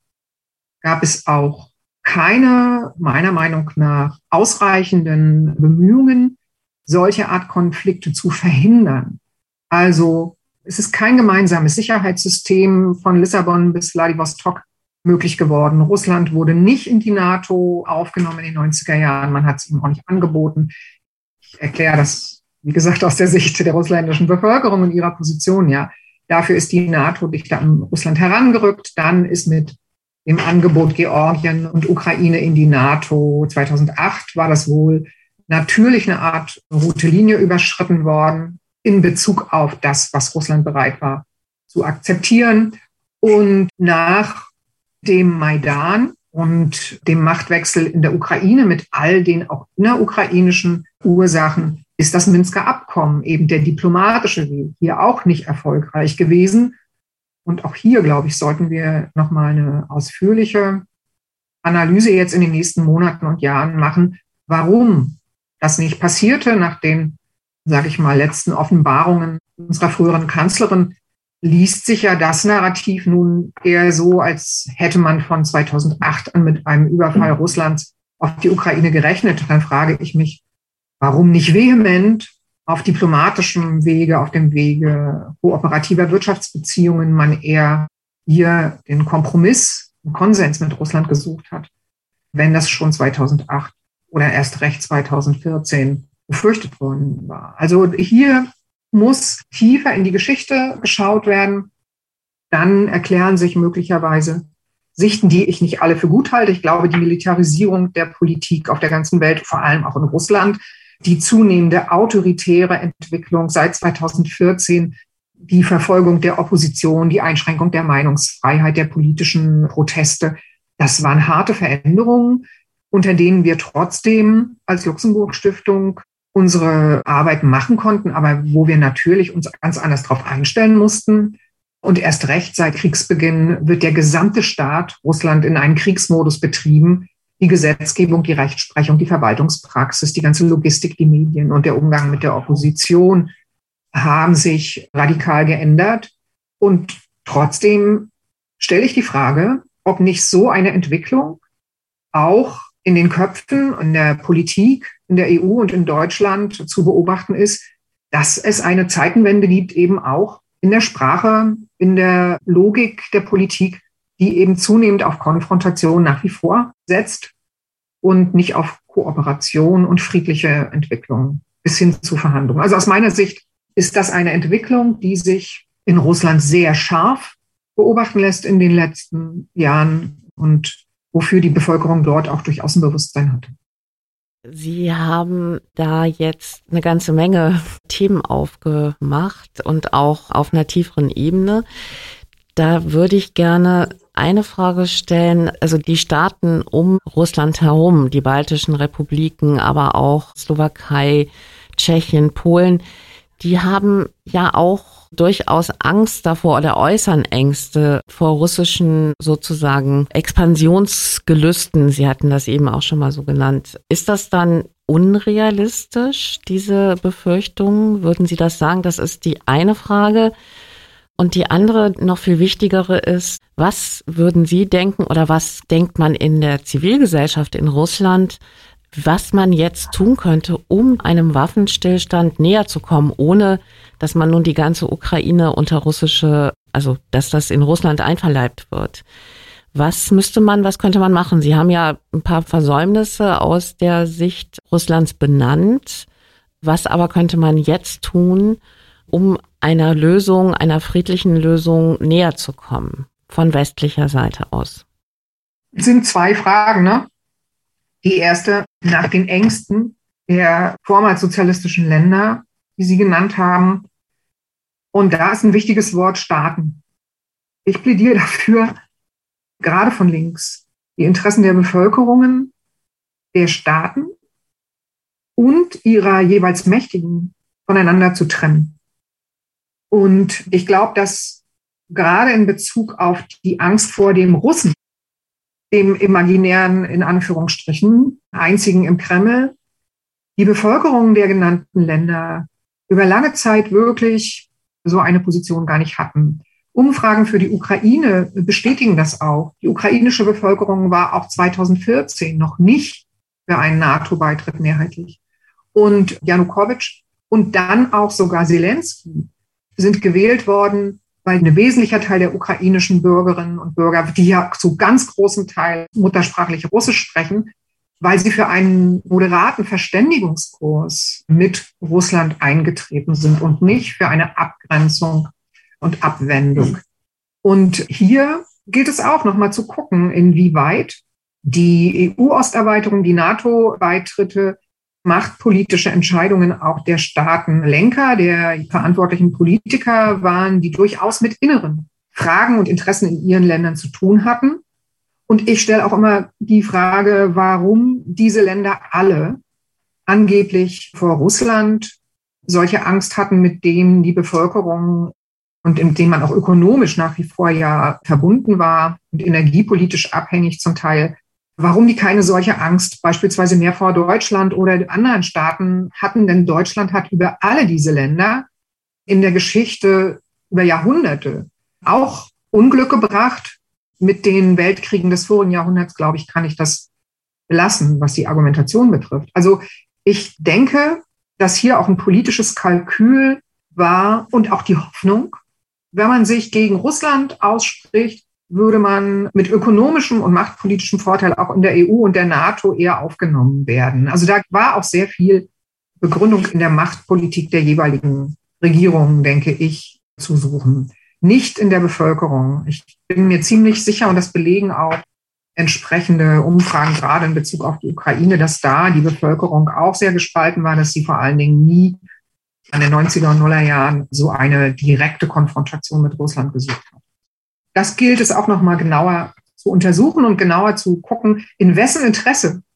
gab es auch keine, meiner Meinung nach, ausreichenden Bemühungen, solche Art Konflikte zu verhindern. Also es ist kein gemeinsames Sicherheitssystem von Lissabon bis Wladiwostok möglich geworden. Russland wurde nicht in die NATO aufgenommen in den 90er Jahren. Man hat es ihm auch nicht angeboten. Ich erkläre das, wie gesagt, aus der Sicht der russländischen Bevölkerung und ihrer Position. Ja, dafür ist die NATO dichter an Russland herangerückt. Dann ist mit dem Angebot Georgien und Ukraine in die NATO 2008 war das wohl natürlich eine Art rote Linie überschritten worden in Bezug auf das, was Russland bereit war zu akzeptieren. Und nach dem Maidan und dem Machtwechsel in der Ukraine mit all den auch innerukrainischen Ursachen ist das Minsker Abkommen, eben der diplomatische Weg, hier auch nicht erfolgreich gewesen. Und auch hier, glaube ich, sollten wir nochmal eine ausführliche Analyse jetzt in den nächsten Monaten und Jahren machen, warum das nicht passierte nach den, sage ich mal, letzten Offenbarungen unserer früheren Kanzlerin. Liest sich ja das Narrativ nun eher so, als hätte man von 2008 an mit einem Überfall Russlands auf die Ukraine gerechnet. Dann frage ich mich, warum nicht vehement auf diplomatischem Wege, auf dem Wege kooperativer Wirtschaftsbeziehungen man eher hier den Kompromiss, den Konsens mit Russland gesucht hat, wenn das schon 2008 oder erst recht 2014 befürchtet worden war. Also hier muss tiefer in die Geschichte geschaut werden. Dann erklären sich möglicherweise Sichten, die ich nicht alle für gut halte. Ich glaube, die Militarisierung der Politik auf der ganzen Welt, vor allem auch in Russland, die zunehmende autoritäre Entwicklung seit 2014, die Verfolgung der Opposition, die Einschränkung der Meinungsfreiheit, der politischen Proteste, das waren harte Veränderungen. unter denen wir trotzdem als Luxemburg-Stiftung unsere Arbeit machen konnten, aber wo wir natürlich uns ganz anders darauf einstellen mussten. Und erst recht seit Kriegsbeginn wird der gesamte Staat Russland in einen Kriegsmodus betrieben. Die Gesetzgebung, die Rechtsprechung, die Verwaltungspraxis, die ganze Logistik, die Medien und der Umgang mit der Opposition haben sich radikal geändert. Und trotzdem stelle ich die Frage, ob nicht so eine Entwicklung auch in den Köpfen, in der Politik, in der EU und in Deutschland zu beobachten ist, dass es eine Zeitenwende gibt, eben auch in der Sprache, in der Logik der Politik, die eben zunehmend auf Konfrontation nach wie vor setzt und nicht auf Kooperation und friedliche Entwicklung bis hin zu Verhandlungen. Also aus meiner Sicht ist das eine Entwicklung, die sich in Russland sehr scharf beobachten lässt in den letzten Jahren und wofür die Bevölkerung dort auch durchaus ein Bewusstsein hatte. Sie haben da jetzt eine ganze Menge Themen aufgemacht und auch auf einer tieferen Ebene. Da würde ich gerne eine Frage stellen. Also die Staaten um Russland herum, die baltischen Republiken, aber auch Slowakei, Tschechien, Polen, die haben ja auch durchaus Angst davor oder äußern Ängste vor russischen sozusagen Expansionsgelüsten. Sie hatten das eben auch schon mal so genannt. Ist das dann unrealistisch, diese Befürchtungen? Würden Sie das sagen? Das ist die eine Frage. Und die andere, noch viel wichtigere ist, was würden Sie denken oder was denkt man in der Zivilgesellschaft in Russland, was man jetzt tun könnte, um einem Waffenstillstand näher zu kommen, ohne dass man nun die ganze Ukraine unter russische, also dass das in Russland einverleibt wird. Was könnte man machen? Sie haben ja ein paar Versäumnisse aus der Sicht Russlands benannt. Was aber könnte man jetzt tun, um einer Lösung, einer friedlichen Lösung näher zu kommen, von westlicher Seite aus? Es sind zwei Fragen, ne? Die erste nach den Ängsten der vormals sozialistischen Länder, die Sie genannt haben. Und da ist ein wichtiges Wort Staaten. Ich plädiere dafür, gerade von links, die Interessen der Bevölkerungen, der Staaten und ihrer jeweils Mächtigen voneinander zu trennen. Und ich glaube, dass gerade in Bezug auf die Angst vor dem Russen, dem imaginären, in Anführungsstrichen, einzigen im Kreml, die Bevölkerung der genannten Länder über lange Zeit wirklich so eine Position gar nicht hatten. Umfragen für die Ukraine bestätigen das auch. Die ukrainische Bevölkerung war auch 2014 noch nicht für einen NATO-Beitritt mehrheitlich. Und Janukowitsch und dann auch sogar Zelensky sind gewählt worden, weil ein wesentlicher Teil der ukrainischen Bürgerinnen und Bürger, die ja zu ganz großem Teil muttersprachlich Russisch sprechen, weil sie für einen moderaten Verständigungskurs mit Russland eingetreten sind und nicht für eine Abgrenzung und Abwendung. Und hier gilt es auch nochmal zu gucken, inwieweit die EU-Osterweiterung, die NATO-Beitritte, machtpolitische Entscheidungen auch der Staatenlenker, der verantwortlichen Politiker waren, die durchaus mit inneren Fragen und Interessen in ihren Ländern zu tun hatten. Und ich stelle auch immer die Frage, warum diese Länder alle angeblich vor Russland solche Angst hatten, mit denen die Bevölkerung und in denen man auch ökonomisch nach wie vor ja verbunden war und energiepolitisch abhängig zum Teil, warum die keine solche Angst beispielsweise mehr vor Deutschland oder anderen Staaten hatten. Denn Deutschland hat über alle diese Länder in der Geschichte über Jahrhunderte auch Unglück gebracht. Mit den Weltkriegen des vorigen Jahrhunderts, glaube ich, kann ich das belassen, was die Argumentation betrifft. Also ich denke, dass hier auch ein politisches Kalkül war und auch die Hoffnung, wenn man sich gegen Russland ausspricht, würde man mit ökonomischem und machtpolitischem Vorteil auch in der EU und der NATO eher aufgenommen werden. Also da war auch sehr viel Begründung in der Machtpolitik der jeweiligen Regierungen, denke ich, zu suchen. Nicht in der Bevölkerung. Ich bin mir ziemlich sicher, und das belegen auch entsprechende Umfragen, gerade in Bezug auf die Ukraine, dass da die Bevölkerung auch sehr gespalten war, dass sie vor allen Dingen nie an den 90er und 0er Jahren so eine direkte Konfrontation mit Russland gesucht hat. Das gilt es auch noch mal genauer zu untersuchen und genauer zu gucken, in wessen Interesse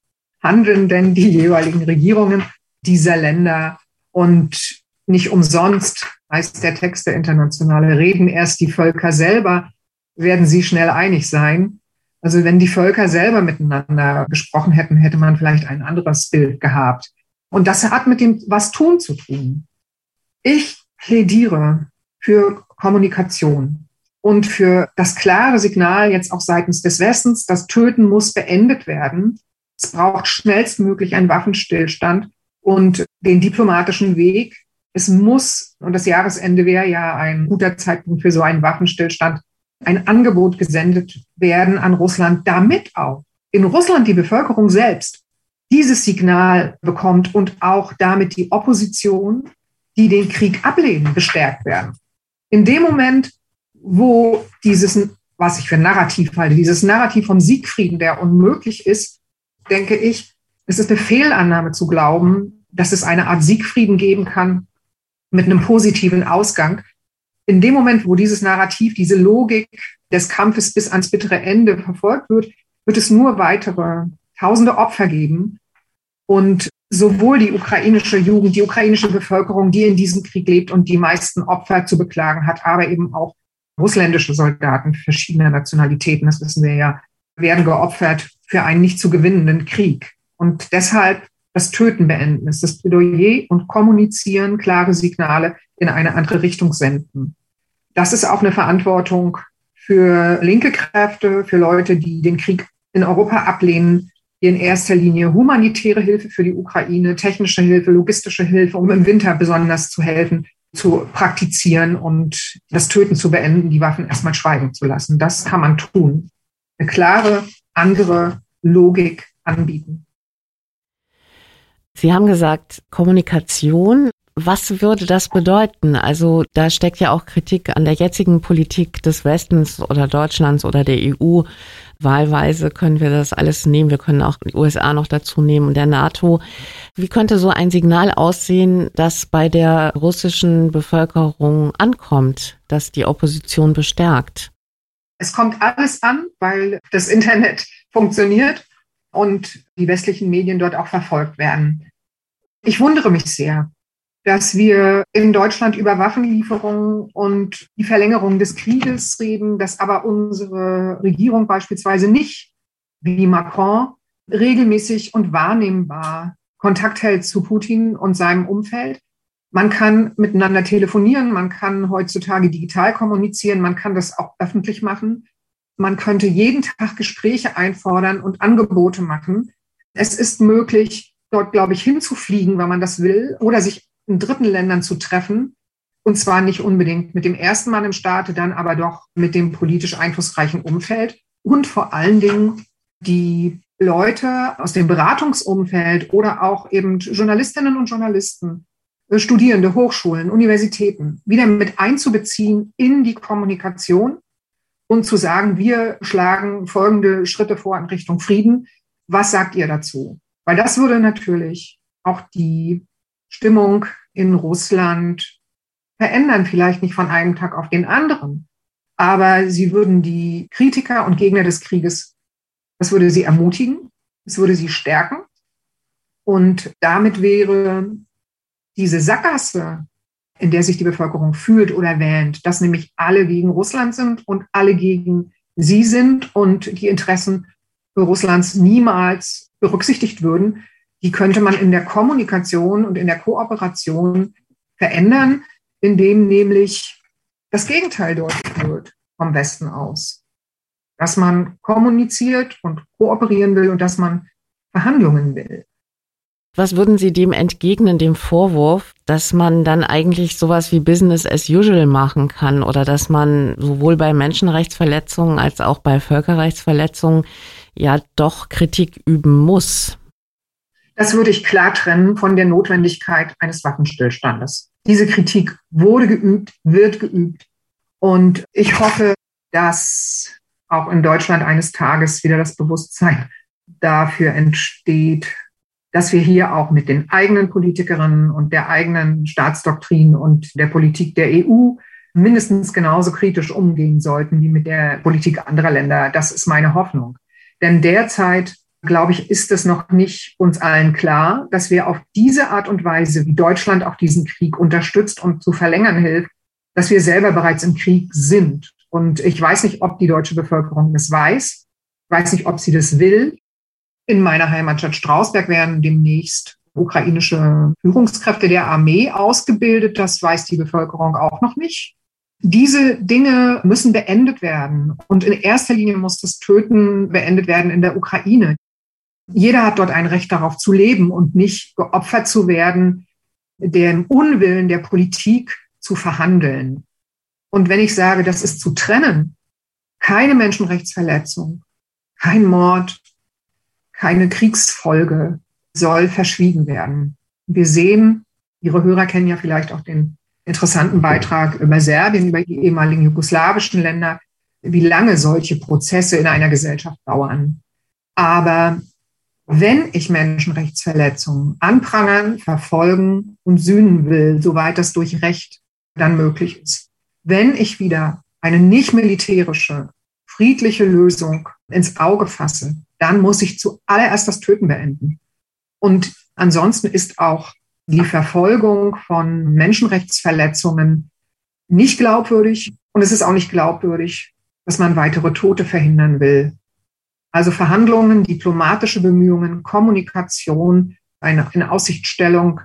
handeln denn die jeweiligen Regierungen dieser Länder. Und nicht umsonst heißt der Text der Internationale, reden erst die Völker selber, werden sie schnell einig sein. Also wenn die Völker selber miteinander gesprochen hätten, hätte man vielleicht ein anderes Bild gehabt. Und das hat mit dem Was tun zu tun. Ich plädiere für Kommunikation und für das klare Signal jetzt auch seitens des Westens, das Töten muss beendet werden. Es braucht schnellstmöglich einen Waffenstillstand und den diplomatischen Weg. Es muss, und das Jahresende wäre ja ein guter Zeitpunkt für so einen Waffenstillstand, ein Angebot gesendet werden an Russland, damit auch in Russland die Bevölkerung selbst dieses Signal bekommt und auch damit die Opposition, die den Krieg ablehnen, bestärkt werden. In dem Moment, wo dieses, was ich für Narrativ halte, dieses Narrativ vom Siegfrieden, der unmöglich ist, denke ich, es ist eine Fehlannahme zu glauben, dass es eine Art Siegfrieden geben kann mit einem positiven Ausgang. In dem Moment, wo dieses Narrativ, diese Logik des Kampfes bis ans bittere Ende verfolgt wird, wird es nur weitere tausende Opfer geben. Und sowohl die ukrainische Jugend, die ukrainische Bevölkerung, die in diesem Krieg lebt und die meisten Opfer zu beklagen hat, aber eben auch russländische Soldaten verschiedener Nationalitäten, das wissen wir ja, werden geopfert für einen nicht zu gewinnenden Krieg. Und deshalb das Töten beenden ist das Plädoyer und kommunizieren, klare Signale in eine andere Richtung senden. Das ist auch eine Verantwortung für linke Kräfte, für Leute, die den Krieg in Europa ablehnen, die in erster Linie humanitäre Hilfe für die Ukraine, technische Hilfe, logistische Hilfe, um im Winter besonders zu helfen, zu praktizieren und das Töten zu beenden, die Waffen erstmal schweigen zu lassen. Das kann man tun. Eine klare, andere Logik anbieten. Sie haben gesagt, Kommunikation. Was würde das bedeuten? Also da steckt ja auch Kritik an der jetzigen Politik des Westens oder Deutschlands oder der EU. Wahlweise können wir das alles nehmen. Wir können auch die USA noch dazu nehmen und der NATO. Wie könnte so ein Signal aussehen, das bei der russischen Bevölkerung ankommt, das die Opposition bestärkt? Es kommt alles an, weil das Internet funktioniert und die westlichen Medien dort auch verfolgt werden. Ich wundere mich sehr, dass wir in Deutschland über Waffenlieferungen und die Verlängerung des Krieges reden, dass aber unsere Regierung beispielsweise nicht, wie Macron, regelmäßig und wahrnehmbar Kontakt hält zu Putin und seinem Umfeld. Man kann miteinander telefonieren, man kann heutzutage digital kommunizieren, man kann das auch öffentlich machen. Man könnte jeden Tag Gespräche einfordern und Angebote machen. Es ist möglich, dort, glaube ich, hinzufliegen, wenn man das will, oder sich in dritten Ländern zu treffen. Und zwar nicht unbedingt mit dem ersten Mann im Staate, dann aber doch mit dem politisch einflussreichen Umfeld. Und vor allen Dingen die Leute aus dem Beratungsumfeld oder auch eben Journalistinnen und Journalisten, Studierende, Hochschulen, Universitäten wieder mit einzubeziehen in die Kommunikation und zu sagen, wir schlagen folgende Schritte vor in Richtung Frieden. Was sagt ihr dazu? Weil das würde natürlich auch die Stimmung in Russland verändern, vielleicht nicht von einem Tag auf den anderen, aber sie würden die Kritiker und Gegner des Krieges, das würde sie ermutigen, es würde sie stärken und damit wäre diese Sackgasse, in der sich die Bevölkerung fühlt oder wähnt, dass nämlich alle gegen Russland sind und alle gegen sie sind und die Interessen Russlands niemals berücksichtigt würden, die könnte man in der Kommunikation und in der Kooperation verändern, indem nämlich das Gegenteil deutlich wird vom Westen aus. Dass man kommuniziert und kooperieren will und dass man Verhandlungen will. Was würden Sie dem entgegnen, dem Vorwurf, dass man dann eigentlich sowas wie Business as usual machen kann oder dass man sowohl bei Menschenrechtsverletzungen als auch bei Völkerrechtsverletzungen ja doch Kritik üben muss? Das würde ich klar trennen von der Notwendigkeit eines Waffenstillstandes. Diese Kritik wurde geübt, wird geübt. Und ich hoffe, dass auch in Deutschland eines Tages wieder das Bewusstsein dafür entsteht, dass wir hier auch mit den eigenen Politikerinnen und der eigenen Staatsdoktrin und der Politik der EU mindestens genauso kritisch umgehen sollten wie mit der Politik anderer Länder. Das ist meine Hoffnung. Denn derzeit glaube ich, ist es noch nicht uns allen klar, dass wir auf diese Art und Weise, wie Deutschland auch diesen Krieg unterstützt und zu verlängern hilft, dass wir selber bereits im Krieg sind. Und ich weiß nicht, ob die deutsche Bevölkerung das weiß. Ich weiß nicht, ob sie das will. In meiner Heimatstadt Strausberg werden demnächst ukrainische Führungskräfte der Armee ausgebildet. Das weiß die Bevölkerung auch noch nicht. Diese Dinge müssen beendet werden. Und in erster Linie muss das Töten beendet werden in der Ukraine. Jeder hat dort ein Recht darauf zu leben und nicht geopfert zu werden, dem Unwillen der Politik zu verhandeln. Und wenn ich sage, das ist zu trennen, keine Menschenrechtsverletzung, kein Mord, keine Kriegsfolge soll verschwiegen werden. Wir sehen, Ihre Hörer kennen ja vielleicht auch den interessanten Beitrag über Serbien, über die ehemaligen jugoslawischen Länder, wie lange solche Prozesse in einer Gesellschaft dauern. Aber wenn ich Menschenrechtsverletzungen anprangern, verfolgen und sühnen will, soweit das durch Recht dann möglich ist, wenn ich wieder eine nicht militärische, friedliche Lösung ins Auge fasse, dann muss ich zuallererst das Töten beenden. Und ansonsten ist auch die Verfolgung von Menschenrechtsverletzungen nicht glaubwürdig. Und es ist auch nicht glaubwürdig, dass man weitere Tote verhindern will. Also Verhandlungen, diplomatische Bemühungen, Kommunikation, eine Inaussichtstellung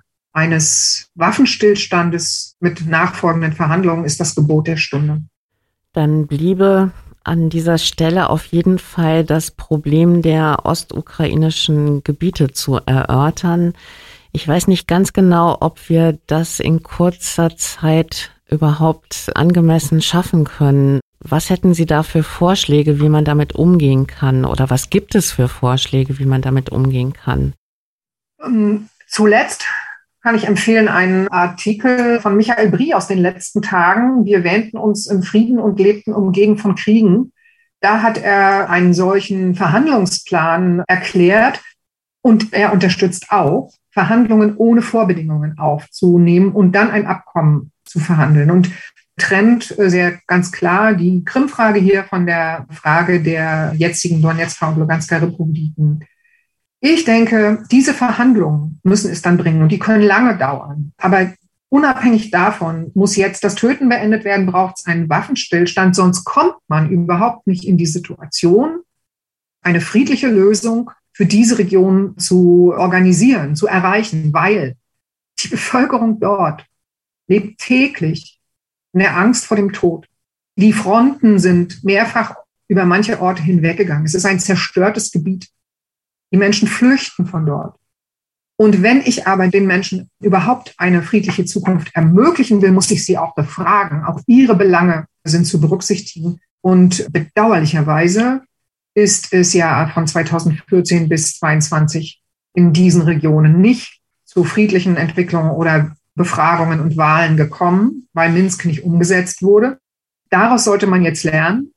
eines Waffenstillstandes mit nachfolgenden Verhandlungen ist das Gebot der Stunde. Dann bliebe an dieser Stelle auf jeden Fall das Problem der ostukrainischen Gebiete zu erörtern. Ich weiß nicht ganz genau, ob wir das in kurzer Zeit überhaupt angemessen schaffen können. Was hätten Sie da für Vorschläge, wie man damit umgehen kann? Oder was gibt es für Vorschläge, wie man damit umgehen kann? Zuletzt kann ich empfehlen einen Artikel von Michael Brie aus den letzten Tagen. Wir wähnten uns im Frieden und lebten umgeben von Kriegen. Da hat er einen solchen Verhandlungsplan erklärt und er unterstützt auch, Verhandlungen ohne Vorbedingungen aufzunehmen und dann ein Abkommen zu verhandeln und trennt sehr ganz klar die Krim-Frage hier von der Frage der jetzigen Donetsker und Lugansker Republiken. Ich denke, diese Verhandlungen müssen es dann bringen und die können lange dauern. Aber unabhängig davon muss jetzt das Töten beendet werden, braucht es einen Waffenstillstand, sonst kommt man überhaupt nicht in die Situation, eine friedliche Lösung für diese Region zu organisieren, zu erreichen, weil die Bevölkerung dort lebt täglich in der Angst vor dem Tod. Die Fronten sind mehrfach über manche Orte hinweggegangen. Es ist ein zerstörtes Gebiet. Die Menschen flüchten von dort. Und wenn ich aber den Menschen überhaupt eine friedliche Zukunft ermöglichen will, muss ich sie auch befragen. Auch ihre Belange sind zu berücksichtigen. Und bedauerlicherweise ist es ja von 2014 bis 2022 in diesen Regionen nicht zu friedlichen Entwicklungen oder Befragungen und Wahlen gekommen, weil Minsk nicht umgesetzt wurde. Daraus sollte man jetzt lernen.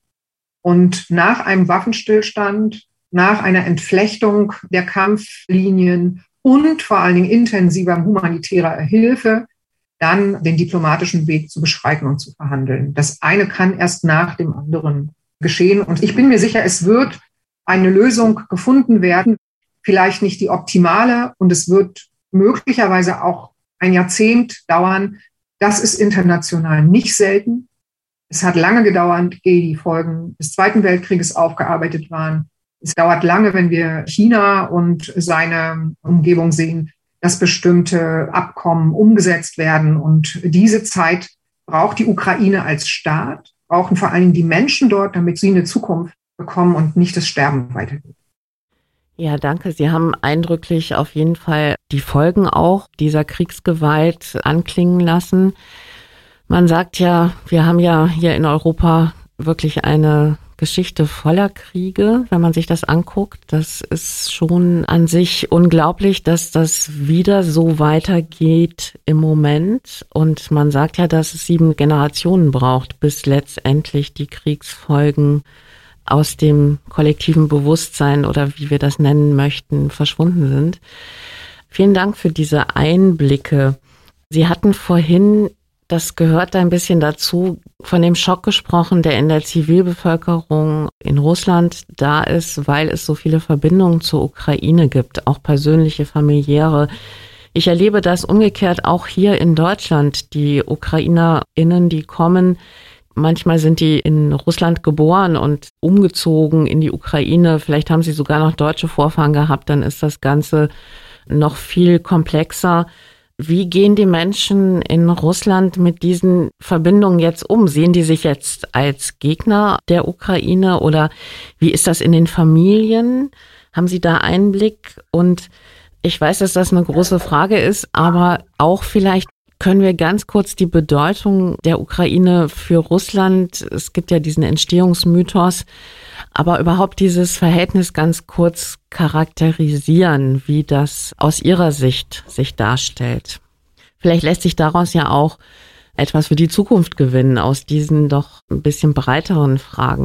Und nach einem Waffenstillstand, nach einer Entflechtung der Kampflinien und vor allen Dingen intensiver humanitärer Hilfe, dann den diplomatischen Weg zu beschreiten und zu verhandeln. Das eine kann erst nach dem anderen geschehen. Und ich bin mir sicher, es wird eine Lösung gefunden werden, vielleicht nicht die optimale, und es wird möglicherweise auch ein Jahrzehnt dauern. Das ist international nicht selten. Es hat lange gedauert, ehe die Folgen des Zweiten Weltkrieges aufgearbeitet waren. Es dauert lange, wenn wir China und seine Umgebung sehen, dass bestimmte Abkommen umgesetzt werden. Und diese Zeit braucht die Ukraine als Staat, brauchen vor allen Dingen die Menschen dort, damit sie eine Zukunft bekommen und nicht das Sterben weitergeht. Ja, danke. Sie haben eindrücklich auf jeden Fall die Folgen auch dieser Kriegsgewalt anklingen lassen. Man sagt ja, wir haben ja hier in Europa wirklich eine Geschichte voller Kriege, wenn man sich das anguckt. Das ist schon an sich unglaublich, dass das wieder so weitergeht im Moment. Und man sagt ja, dass es 7 Generationen braucht, bis letztendlich die Kriegsfolgen aus dem kollektiven Bewusstsein oder wie wir das nennen möchten, verschwunden sind. Vielen Dank für diese Einblicke. Sie hatten vorhin, das gehört ein bisschen dazu, von dem Schock gesprochen, der in der Zivilbevölkerung in Russland da ist, weil es so viele Verbindungen zur Ukraine gibt, auch persönliche, familiäre. Ich erlebe das umgekehrt auch hier in Deutschland. Die UkrainerInnen, die kommen, manchmal sind die in Russland geboren und umgezogen in die Ukraine. Vielleicht haben sie sogar noch deutsche Vorfahren gehabt, dann ist das Ganze noch viel komplexer. Wie gehen die Menschen in Russland mit diesen Verbindungen jetzt um? Sehen die sich jetzt als Gegner der Ukraine oder wie ist das in den Familien? Haben Sie da Einblick? Und ich weiß, dass das eine große Frage ist, aber auch vielleicht können wir ganz kurz die Bedeutung der Ukraine für Russland, es gibt ja diesen Entstehungsmythos, aber überhaupt dieses Verhältnis ganz kurz charakterisieren, wie das aus Ihrer Sicht sich darstellt. Vielleicht lässt sich daraus ja auch etwas für die Zukunft gewinnen, aus diesen doch ein bisschen breiteren Fragen.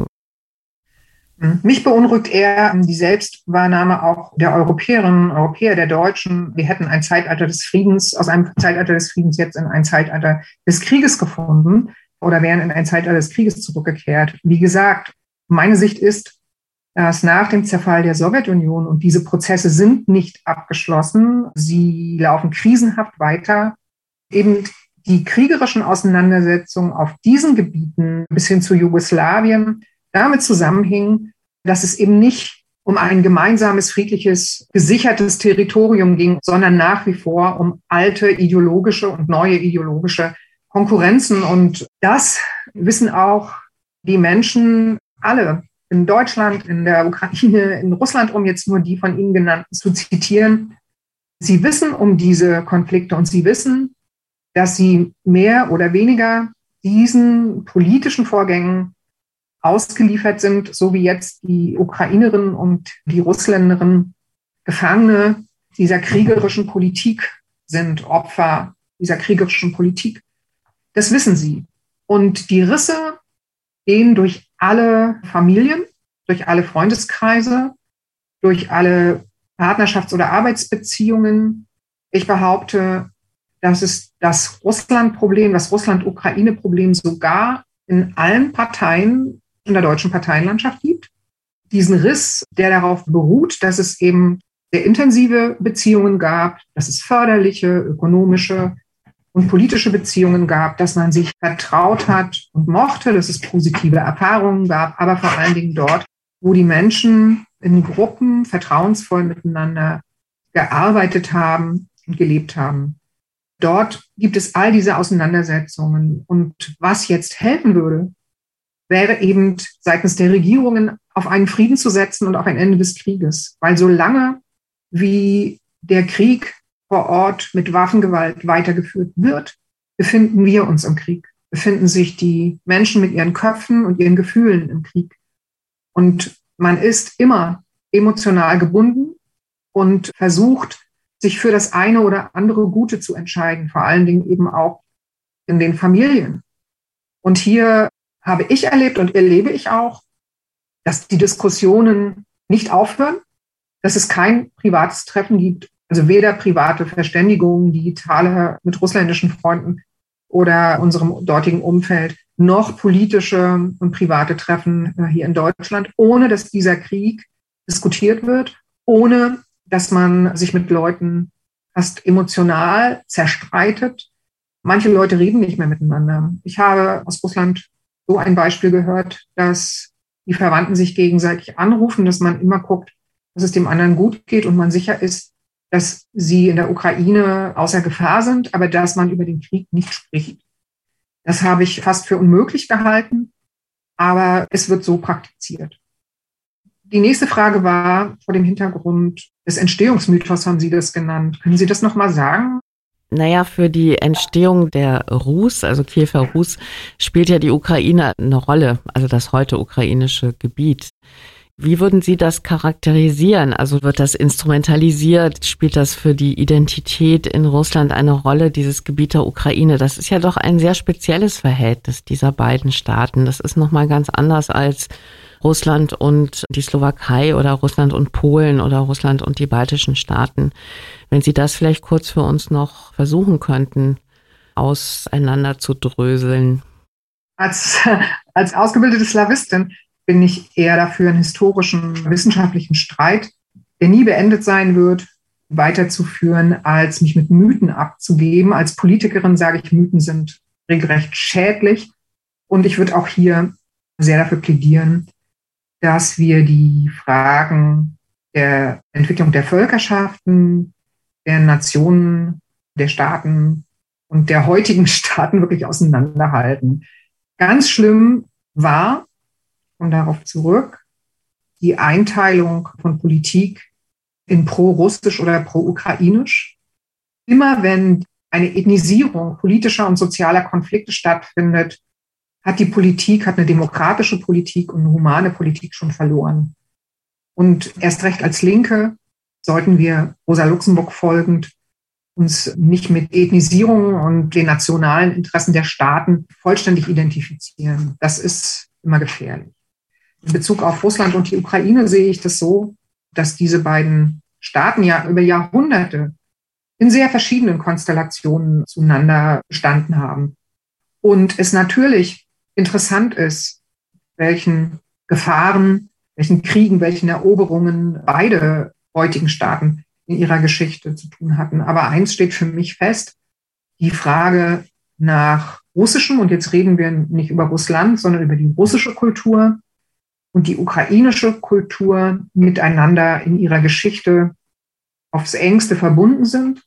Mich beunruhigt eher die Selbstwahrnahme auch der Europäerinnen und Europäer, der Deutschen. Wir hätten ein Zeitalter des Friedens, aus einem Zeitalter des Friedens jetzt in ein Zeitalter des Krieges gefunden oder wären in ein Zeitalter des Krieges zurückgekehrt. Wie gesagt, meine Sicht ist, dass nach dem Zerfall der Sowjetunion, und diese Prozesse sind nicht abgeschlossen, sie laufen krisenhaft weiter, eben die kriegerischen Auseinandersetzungen auf diesen Gebieten bis hin zu Jugoslawien damit zusammenhing, dass es eben nicht um ein gemeinsames, friedliches, gesichertes Territorium ging, sondern nach wie vor um alte ideologische und neue ideologische Konkurrenzen. Und das wissen auch die Menschen alle in Deutschland, in der Ukraine, in Russland, um jetzt nur die von Ihnen genannten zu zitieren. Sie wissen um diese Konflikte und sie wissen, dass sie mehr oder weniger diesen politischen Vorgängen ausgeliefert sind, so wie jetzt die Ukrainerinnen und die Russländerin Gefangene dieser kriegerischen Politik sind, Opfer dieser kriegerischen Politik. Das wissen sie. Und die Risse gehen durch alle Familien, durch alle Freundeskreise, durch alle Partnerschafts- oder Arbeitsbeziehungen. Ich behaupte, dass es das Russland-Problem, das Russland-Ukraine-Problem sogar in allen Parteien in der deutschen Parteienlandschaft gibt. Diesen Riss, der darauf beruht, dass es eben sehr intensive Beziehungen gab, dass es förderliche, ökonomische und politische Beziehungen gab, dass man sich vertraut hat und mochte, dass es positive Erfahrungen gab, aber vor allen Dingen dort, wo die Menschen in Gruppen vertrauensvoll miteinander gearbeitet haben und gelebt haben. Dort gibt es all diese Auseinandersetzungen. Und was jetzt helfen würde, wäre eben seitens der Regierungen auf einen Frieden zu setzen und auf ein Ende des Krieges. Weil solange wie der Krieg vor Ort mit Waffengewalt weitergeführt wird, befinden wir uns im Krieg, befinden sich die Menschen mit ihren Köpfen und ihren Gefühlen im Krieg. Und man ist immer emotional gebunden und versucht, sich für das eine oder andere Gute zu entscheiden, vor allen Dingen eben auch in den Familien. Und hier habe ich erlebt und erlebe ich auch, dass die Diskussionen nicht aufhören, dass es kein privates Treffen gibt, also weder private Verständigungen, digitale mit russländischen Freunden oder unserem dortigen Umfeld, noch politische und private Treffen hier in Deutschland, ohne dass dieser Krieg diskutiert wird, ohne dass man sich mit Leuten fast emotional zerstreitet. Manche Leute reden nicht mehr miteinander. Ich habe aus Russland so ein Beispiel gehört, dass die Verwandten sich gegenseitig anrufen, dass man immer guckt, dass es dem anderen gut geht und man sicher ist, dass sie in der Ukraine außer Gefahr sind, aber dass man über den Krieg nicht spricht. Das habe ich fast für unmöglich gehalten, aber es wird so praktiziert. Die nächste Frage war vor dem Hintergrund des Entstehungsmythos, haben Sie das genannt. Können Sie das nochmal sagen? Naja, für die Entstehung der Rus, also Kiewer Rus, spielt ja die Ukraine eine Rolle, also das heute ukrainische Gebiet. Wie würden Sie das charakterisieren? Also wird das instrumentalisiert? Spielt das für die Identität in Russland eine Rolle, dieses Gebiet der Ukraine? Das ist ja doch ein sehr spezielles Verhältnis dieser beiden Staaten. Das ist nochmal ganz anders als Russland und die Slowakei oder Russland und Polen oder Russland und die baltischen Staaten. Wenn Sie das vielleicht kurz für uns noch versuchen könnten, auseinander zu dröseln. Als ausgebildete Slawistin bin ich eher dafür, einen historischen, wissenschaftlichen Streit, der nie beendet sein wird, weiterzuführen, als mich mit Mythen abzugeben. Als Politikerin sage ich, Mythen sind regelrecht schädlich. Und ich würde auch hier sehr dafür plädieren, dass wir die Fragen der Entwicklung der Völkerschaften, der Nationen, der Staaten und der heutigen Staaten wirklich auseinanderhalten. Ganz schlimm war, und darauf zurück, die Einteilung von Politik in pro-russisch oder pro-ukrainisch. Immer wenn eine Ethnisierung politischer und sozialer Konflikte stattfindet, hat eine demokratische Politik und eine humane Politik schon verloren. Und erst recht als Linke sollten wir Rosa Luxemburg folgend uns nicht mit Ethnisierung und den nationalen Interessen der Staaten vollständig identifizieren. Das ist immer gefährlich. In Bezug auf Russland und die Ukraine sehe ich das so, dass diese beiden Staaten ja über Jahrhunderte in sehr verschiedenen Konstellationen zueinander gestanden haben. Und es natürlich interessant ist, welchen Gefahren, welchen Kriegen, welchen Eroberungen beide heutigen Staaten in ihrer Geschichte zu tun hatten. Aber eins steht für mich fest, die Frage nach russischem, und jetzt reden wir nicht über Russland, sondern über die russische Kultur und die ukrainische Kultur miteinander in ihrer Geschichte aufs engste verbunden sind,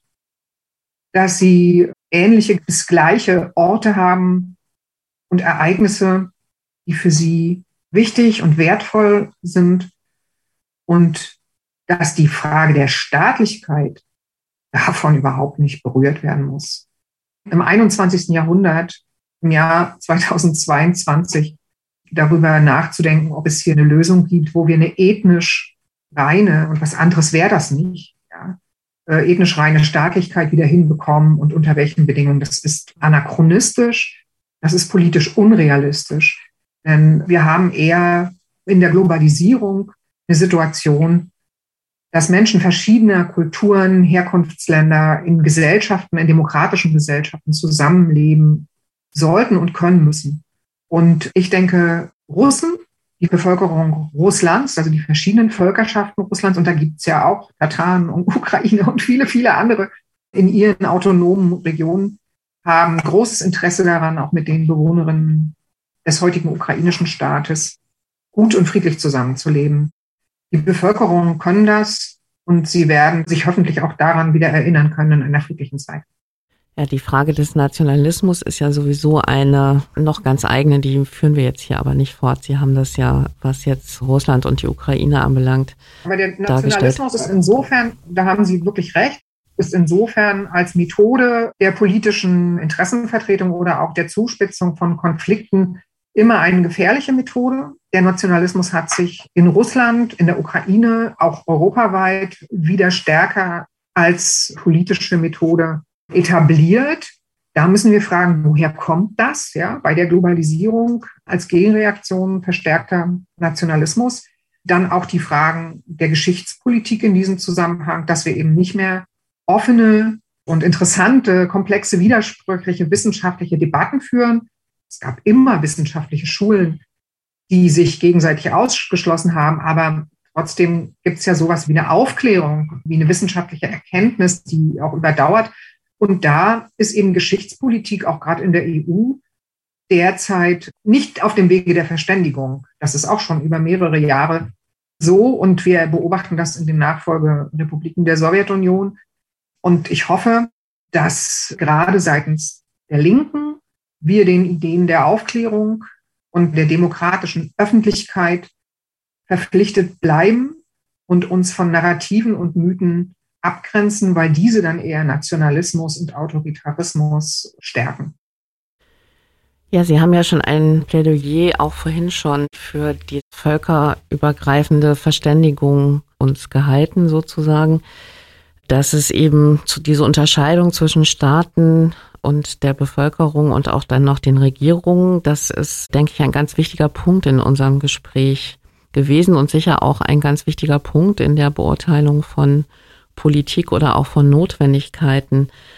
dass sie ähnliche bis gleiche Orte haben und Ereignisse, die für sie wichtig und wertvoll sind, und dass die Frage der Staatlichkeit davon überhaupt nicht berührt werden muss. Im 21. Jahrhundert, im Jahr 2022, darüber nachzudenken, ob es hier eine Lösung gibt, wo wir eine ethnisch reine, und was anderes wäre das nicht, ethnisch reine Staatlichkeit wieder hinbekommen und unter welchen Bedingungen. Das ist anachronistisch, das ist politisch unrealistisch. Denn wir haben eher in der Globalisierung eine Situation, dass Menschen verschiedener Kulturen, Herkunftsländer in Gesellschaften, in demokratischen Gesellschaften zusammenleben sollten und können müssen. Und ich denke, Russen, die Bevölkerung Russlands, also die verschiedenen Völkerschaften Russlands, und da gibt es ja auch Tataren und Ukrainer und viele, viele andere in ihren autonomen Regionen, haben großes Interesse daran, auch mit den Bewohnerinnen des heutigen ukrainischen Staates gut und friedlich zusammenzuleben. Die Bevölkerungen können das, und sie werden sich hoffentlich auch daran wieder erinnern können in einer friedlichen Zeit. Ja, die Frage des Nationalismus ist ja sowieso eine noch ganz eigene, die führen wir jetzt hier aber nicht fort. Sie haben das ja, was jetzt Russland und die Ukraine anbelangt, aber der Nationalismus ist insofern, da haben Sie wirklich recht, ist insofern als Methode der politischen Interessenvertretung oder auch der Zuspitzung von Konflikten immer eine gefährliche Methode. Der Nationalismus hat sich in Russland, in der Ukraine, auch europaweit wieder stärker als politische Methode etabliert. Da müssen wir fragen, woher kommt das? Ja, bei der Globalisierung als Gegenreaktion verstärkter Nationalismus. Dann auch die Fragen der Geschichtspolitik in diesem Zusammenhang, dass wir eben nicht mehr offene und interessante, komplexe, widersprüchliche wissenschaftliche Debatten führen. Es gab immer wissenschaftliche Schulen, die sich gegenseitig ausgeschlossen haben, aber trotzdem gibt es ja sowas wie eine Aufklärung, wie eine wissenschaftliche Erkenntnis, die auch überdauert. Und da ist eben Geschichtspolitik auch gerade in der EU derzeit nicht auf dem Wege der Verständigung. Das ist auch schon über mehrere Jahre so, und wir beobachten das in den Nachfolgerepubliken der Sowjetunion. Und ich hoffe, dass gerade seitens der Linken wir den Ideen der Aufklärung und der demokratischen Öffentlichkeit verpflichtet bleiben und uns von Narrativen und Mythen abgrenzen, weil diese dann eher Nationalismus und Autoritarismus stärken. Ja, Sie haben ja schon ein Plädoyer auch vorhin schon für die völkerübergreifende Verständigung uns gehalten, sozusagen, dass es eben zu diese Unterscheidung zwischen Staaten und der Bevölkerung und auch dann noch den Regierungen, das ist, denke ich, ein ganz wichtiger Punkt in unserem Gespräch gewesen und sicher auch ein ganz wichtiger Punkt in der Beurteilung von Politik oder auch von Notwendigkeiten.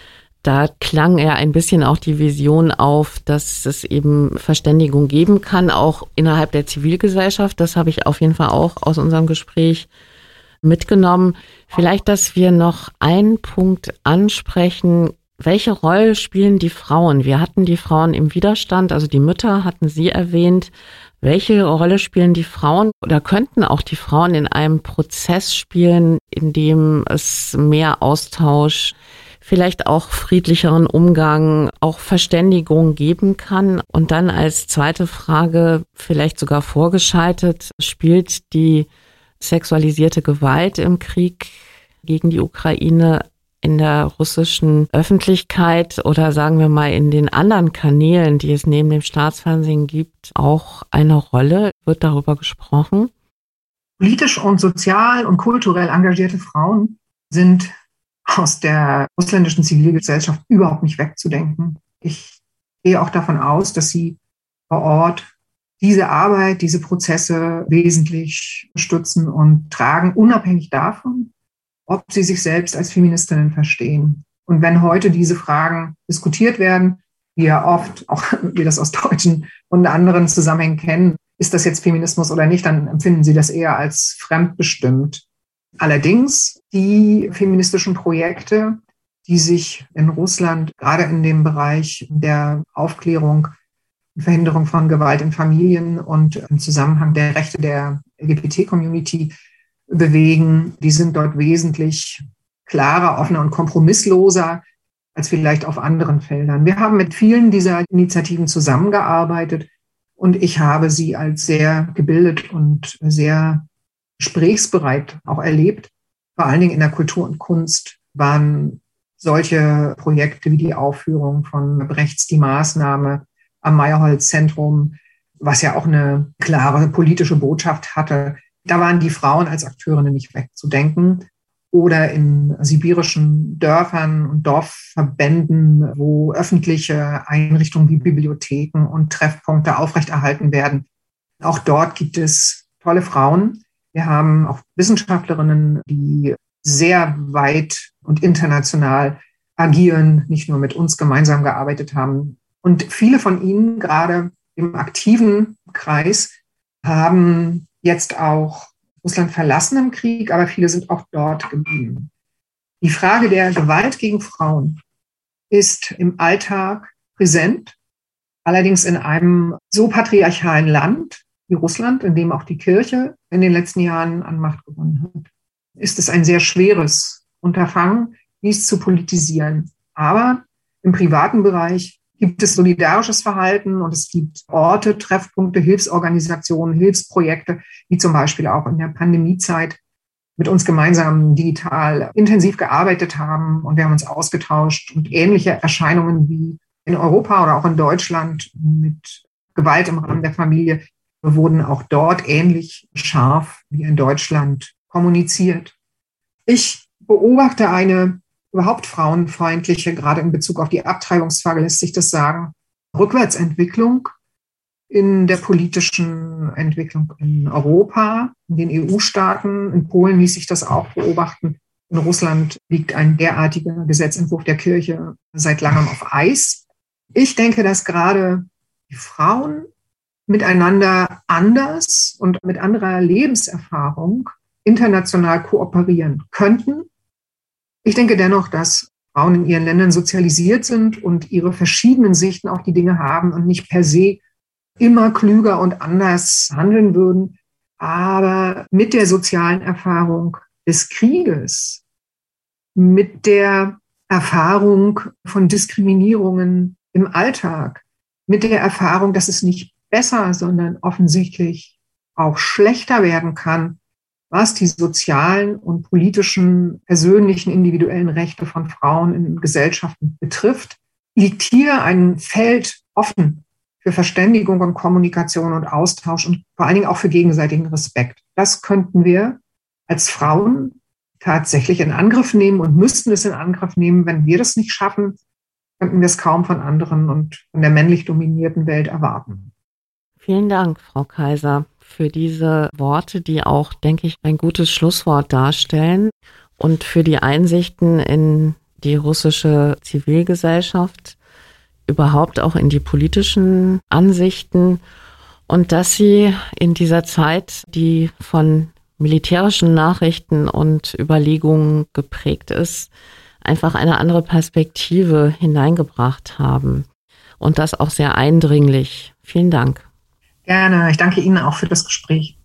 Da klang ja ein bisschen auch die Vision auf, dass es eben Verständigung geben kann, auch innerhalb der Zivilgesellschaft. Das habe ich auf jeden Fall auch aus unserem Gespräch mitgenommen. Vielleicht, dass wir noch einen Punkt ansprechen. Welche Rolle spielen die Frauen? Wir hatten die Frauen im Widerstand, also die Mütter hatten Sie erwähnt. Welche Rolle spielen die Frauen oder könnten auch die Frauen in einem Prozess spielen, in dem es mehr Austausch, vielleicht auch friedlicheren Umgang, auch Verständigung geben kann? Und dann als zweite Frage, vielleicht sogar vorgeschaltet, spielt die sexualisierte Gewalt im Krieg gegen die Ukraine in der russischen Öffentlichkeit oder sagen wir mal in den anderen Kanälen, die es neben dem Staatsfernsehen gibt, auch eine Rolle? Wird darüber gesprochen? Politisch und sozial und kulturell engagierte Frauen sind aus der russländischen Zivilgesellschaft überhaupt nicht wegzudenken. Ich gehe auch davon aus, dass sie vor Ort diese Arbeit, diese Prozesse wesentlich stützen und tragen, unabhängig davon, ob sie sich selbst als Feministinnen verstehen. Und wenn heute diese Fragen diskutiert werden, wie ja oft, auch wir das aus deutschen und anderen Zusammenhängen kennen, ist das jetzt Feminismus oder nicht, dann empfinden sie das eher als fremdbestimmt. Allerdings die feministischen Projekte, die sich in Russland gerade in dem Bereich der Aufklärung und Verhinderung von Gewalt in Familien und im Zusammenhang der Rechte der LGBT-Community bewegen, die sind dort wesentlich klarer, offener und kompromissloser als vielleicht auf anderen Feldern. Wir haben mit vielen dieser Initiativen zusammengearbeitet und ich habe sie als sehr gebildet und sehr gesprächsbereit auch erlebt. Vor allen Dingen in der Kultur und Kunst waren solche Projekte wie die Aufführung von Brechts Die Maßnahme am Meyerholz-Zentrum, was ja auch eine klare politische Botschaft hatte. Da waren die Frauen als Akteurinnen nicht wegzudenken. Oder in sibirischen Dörfern und Dorfverbänden, wo öffentliche Einrichtungen wie Bibliotheken und Treffpunkte aufrechterhalten werden. Auch dort gibt es tolle Frauen. Wir haben auch Wissenschaftlerinnen, die sehr weit und international agieren, nicht nur mit uns gemeinsam gearbeitet haben. Und viele von ihnen, gerade im aktiven Kreis, haben jetzt auch Russland verlassen im Krieg, aber viele sind auch dort geblieben. Die Frage der Gewalt gegen Frauen ist im Alltag präsent, allerdings in einem so patriarchalen Land wie Russland, in dem auch die Kirche in den letzten Jahren an Macht gewonnen hat, ist es ein sehr schweres Unterfangen, dies zu politisieren. Aber im privaten Bereich gibt es solidarisches Verhalten und es gibt Orte, Treffpunkte, Hilfsorganisationen, Hilfsprojekte, die zum Beispiel auch in der Pandemiezeit mit uns gemeinsam digital intensiv gearbeitet haben und wir haben uns ausgetauscht und ähnliche Erscheinungen wie in Europa oder auch in Deutschland mit Gewalt im Rahmen der Familie wurden auch dort ähnlich scharf wie in Deutschland kommuniziert. Ich beobachte eine überhaupt frauenfeindliche, gerade in Bezug auf die Abtreibungsfrage lässt sich das sagen, Rückwärtsentwicklung in der politischen Entwicklung in Europa, in den EU-Staaten. In Polen ließ sich das auch beobachten. In Russland liegt ein derartiger Gesetzentwurf der Kirche seit langem auf Eis. Ich denke, dass gerade die Frauen miteinander anders und mit anderer Lebenserfahrung international kooperieren könnten. Ich denke dennoch, dass Frauen in ihren Ländern sozialisiert sind und ihre verschiedenen Sichten auf die Dinge haben und nicht per se immer klüger und anders handeln würden. Aber mit der sozialen Erfahrung des Krieges, mit der Erfahrung von Diskriminierungen im Alltag, mit der Erfahrung, dass es nicht besser, sondern offensichtlich auch schlechter werden kann, was die sozialen und politischen, persönlichen, individuellen Rechte von Frauen in Gesellschaften betrifft, liegt hier ein Feld offen für Verständigung und Kommunikation und Austausch und vor allen Dingen auch für gegenseitigen Respekt. Das könnten wir als Frauen tatsächlich in Angriff nehmen und müssten es in Angriff nehmen. Wenn wir das nicht schaffen, könnten wir es kaum von anderen und von der männlich dominierten Welt erwarten. Vielen Dank, Frau Kaiser, für diese Worte, die auch, denke ich, ein gutes Schlusswort darstellen und für die Einsichten in die russische Zivilgesellschaft, überhaupt auch in die politischen Ansichten und dass Sie in dieser Zeit, die von militärischen Nachrichten und Überlegungen geprägt ist, einfach eine andere Perspektive hineingebracht haben und das auch sehr eindringlich. Vielen Dank. Gerne. Ich danke Ihnen auch für das Gespräch.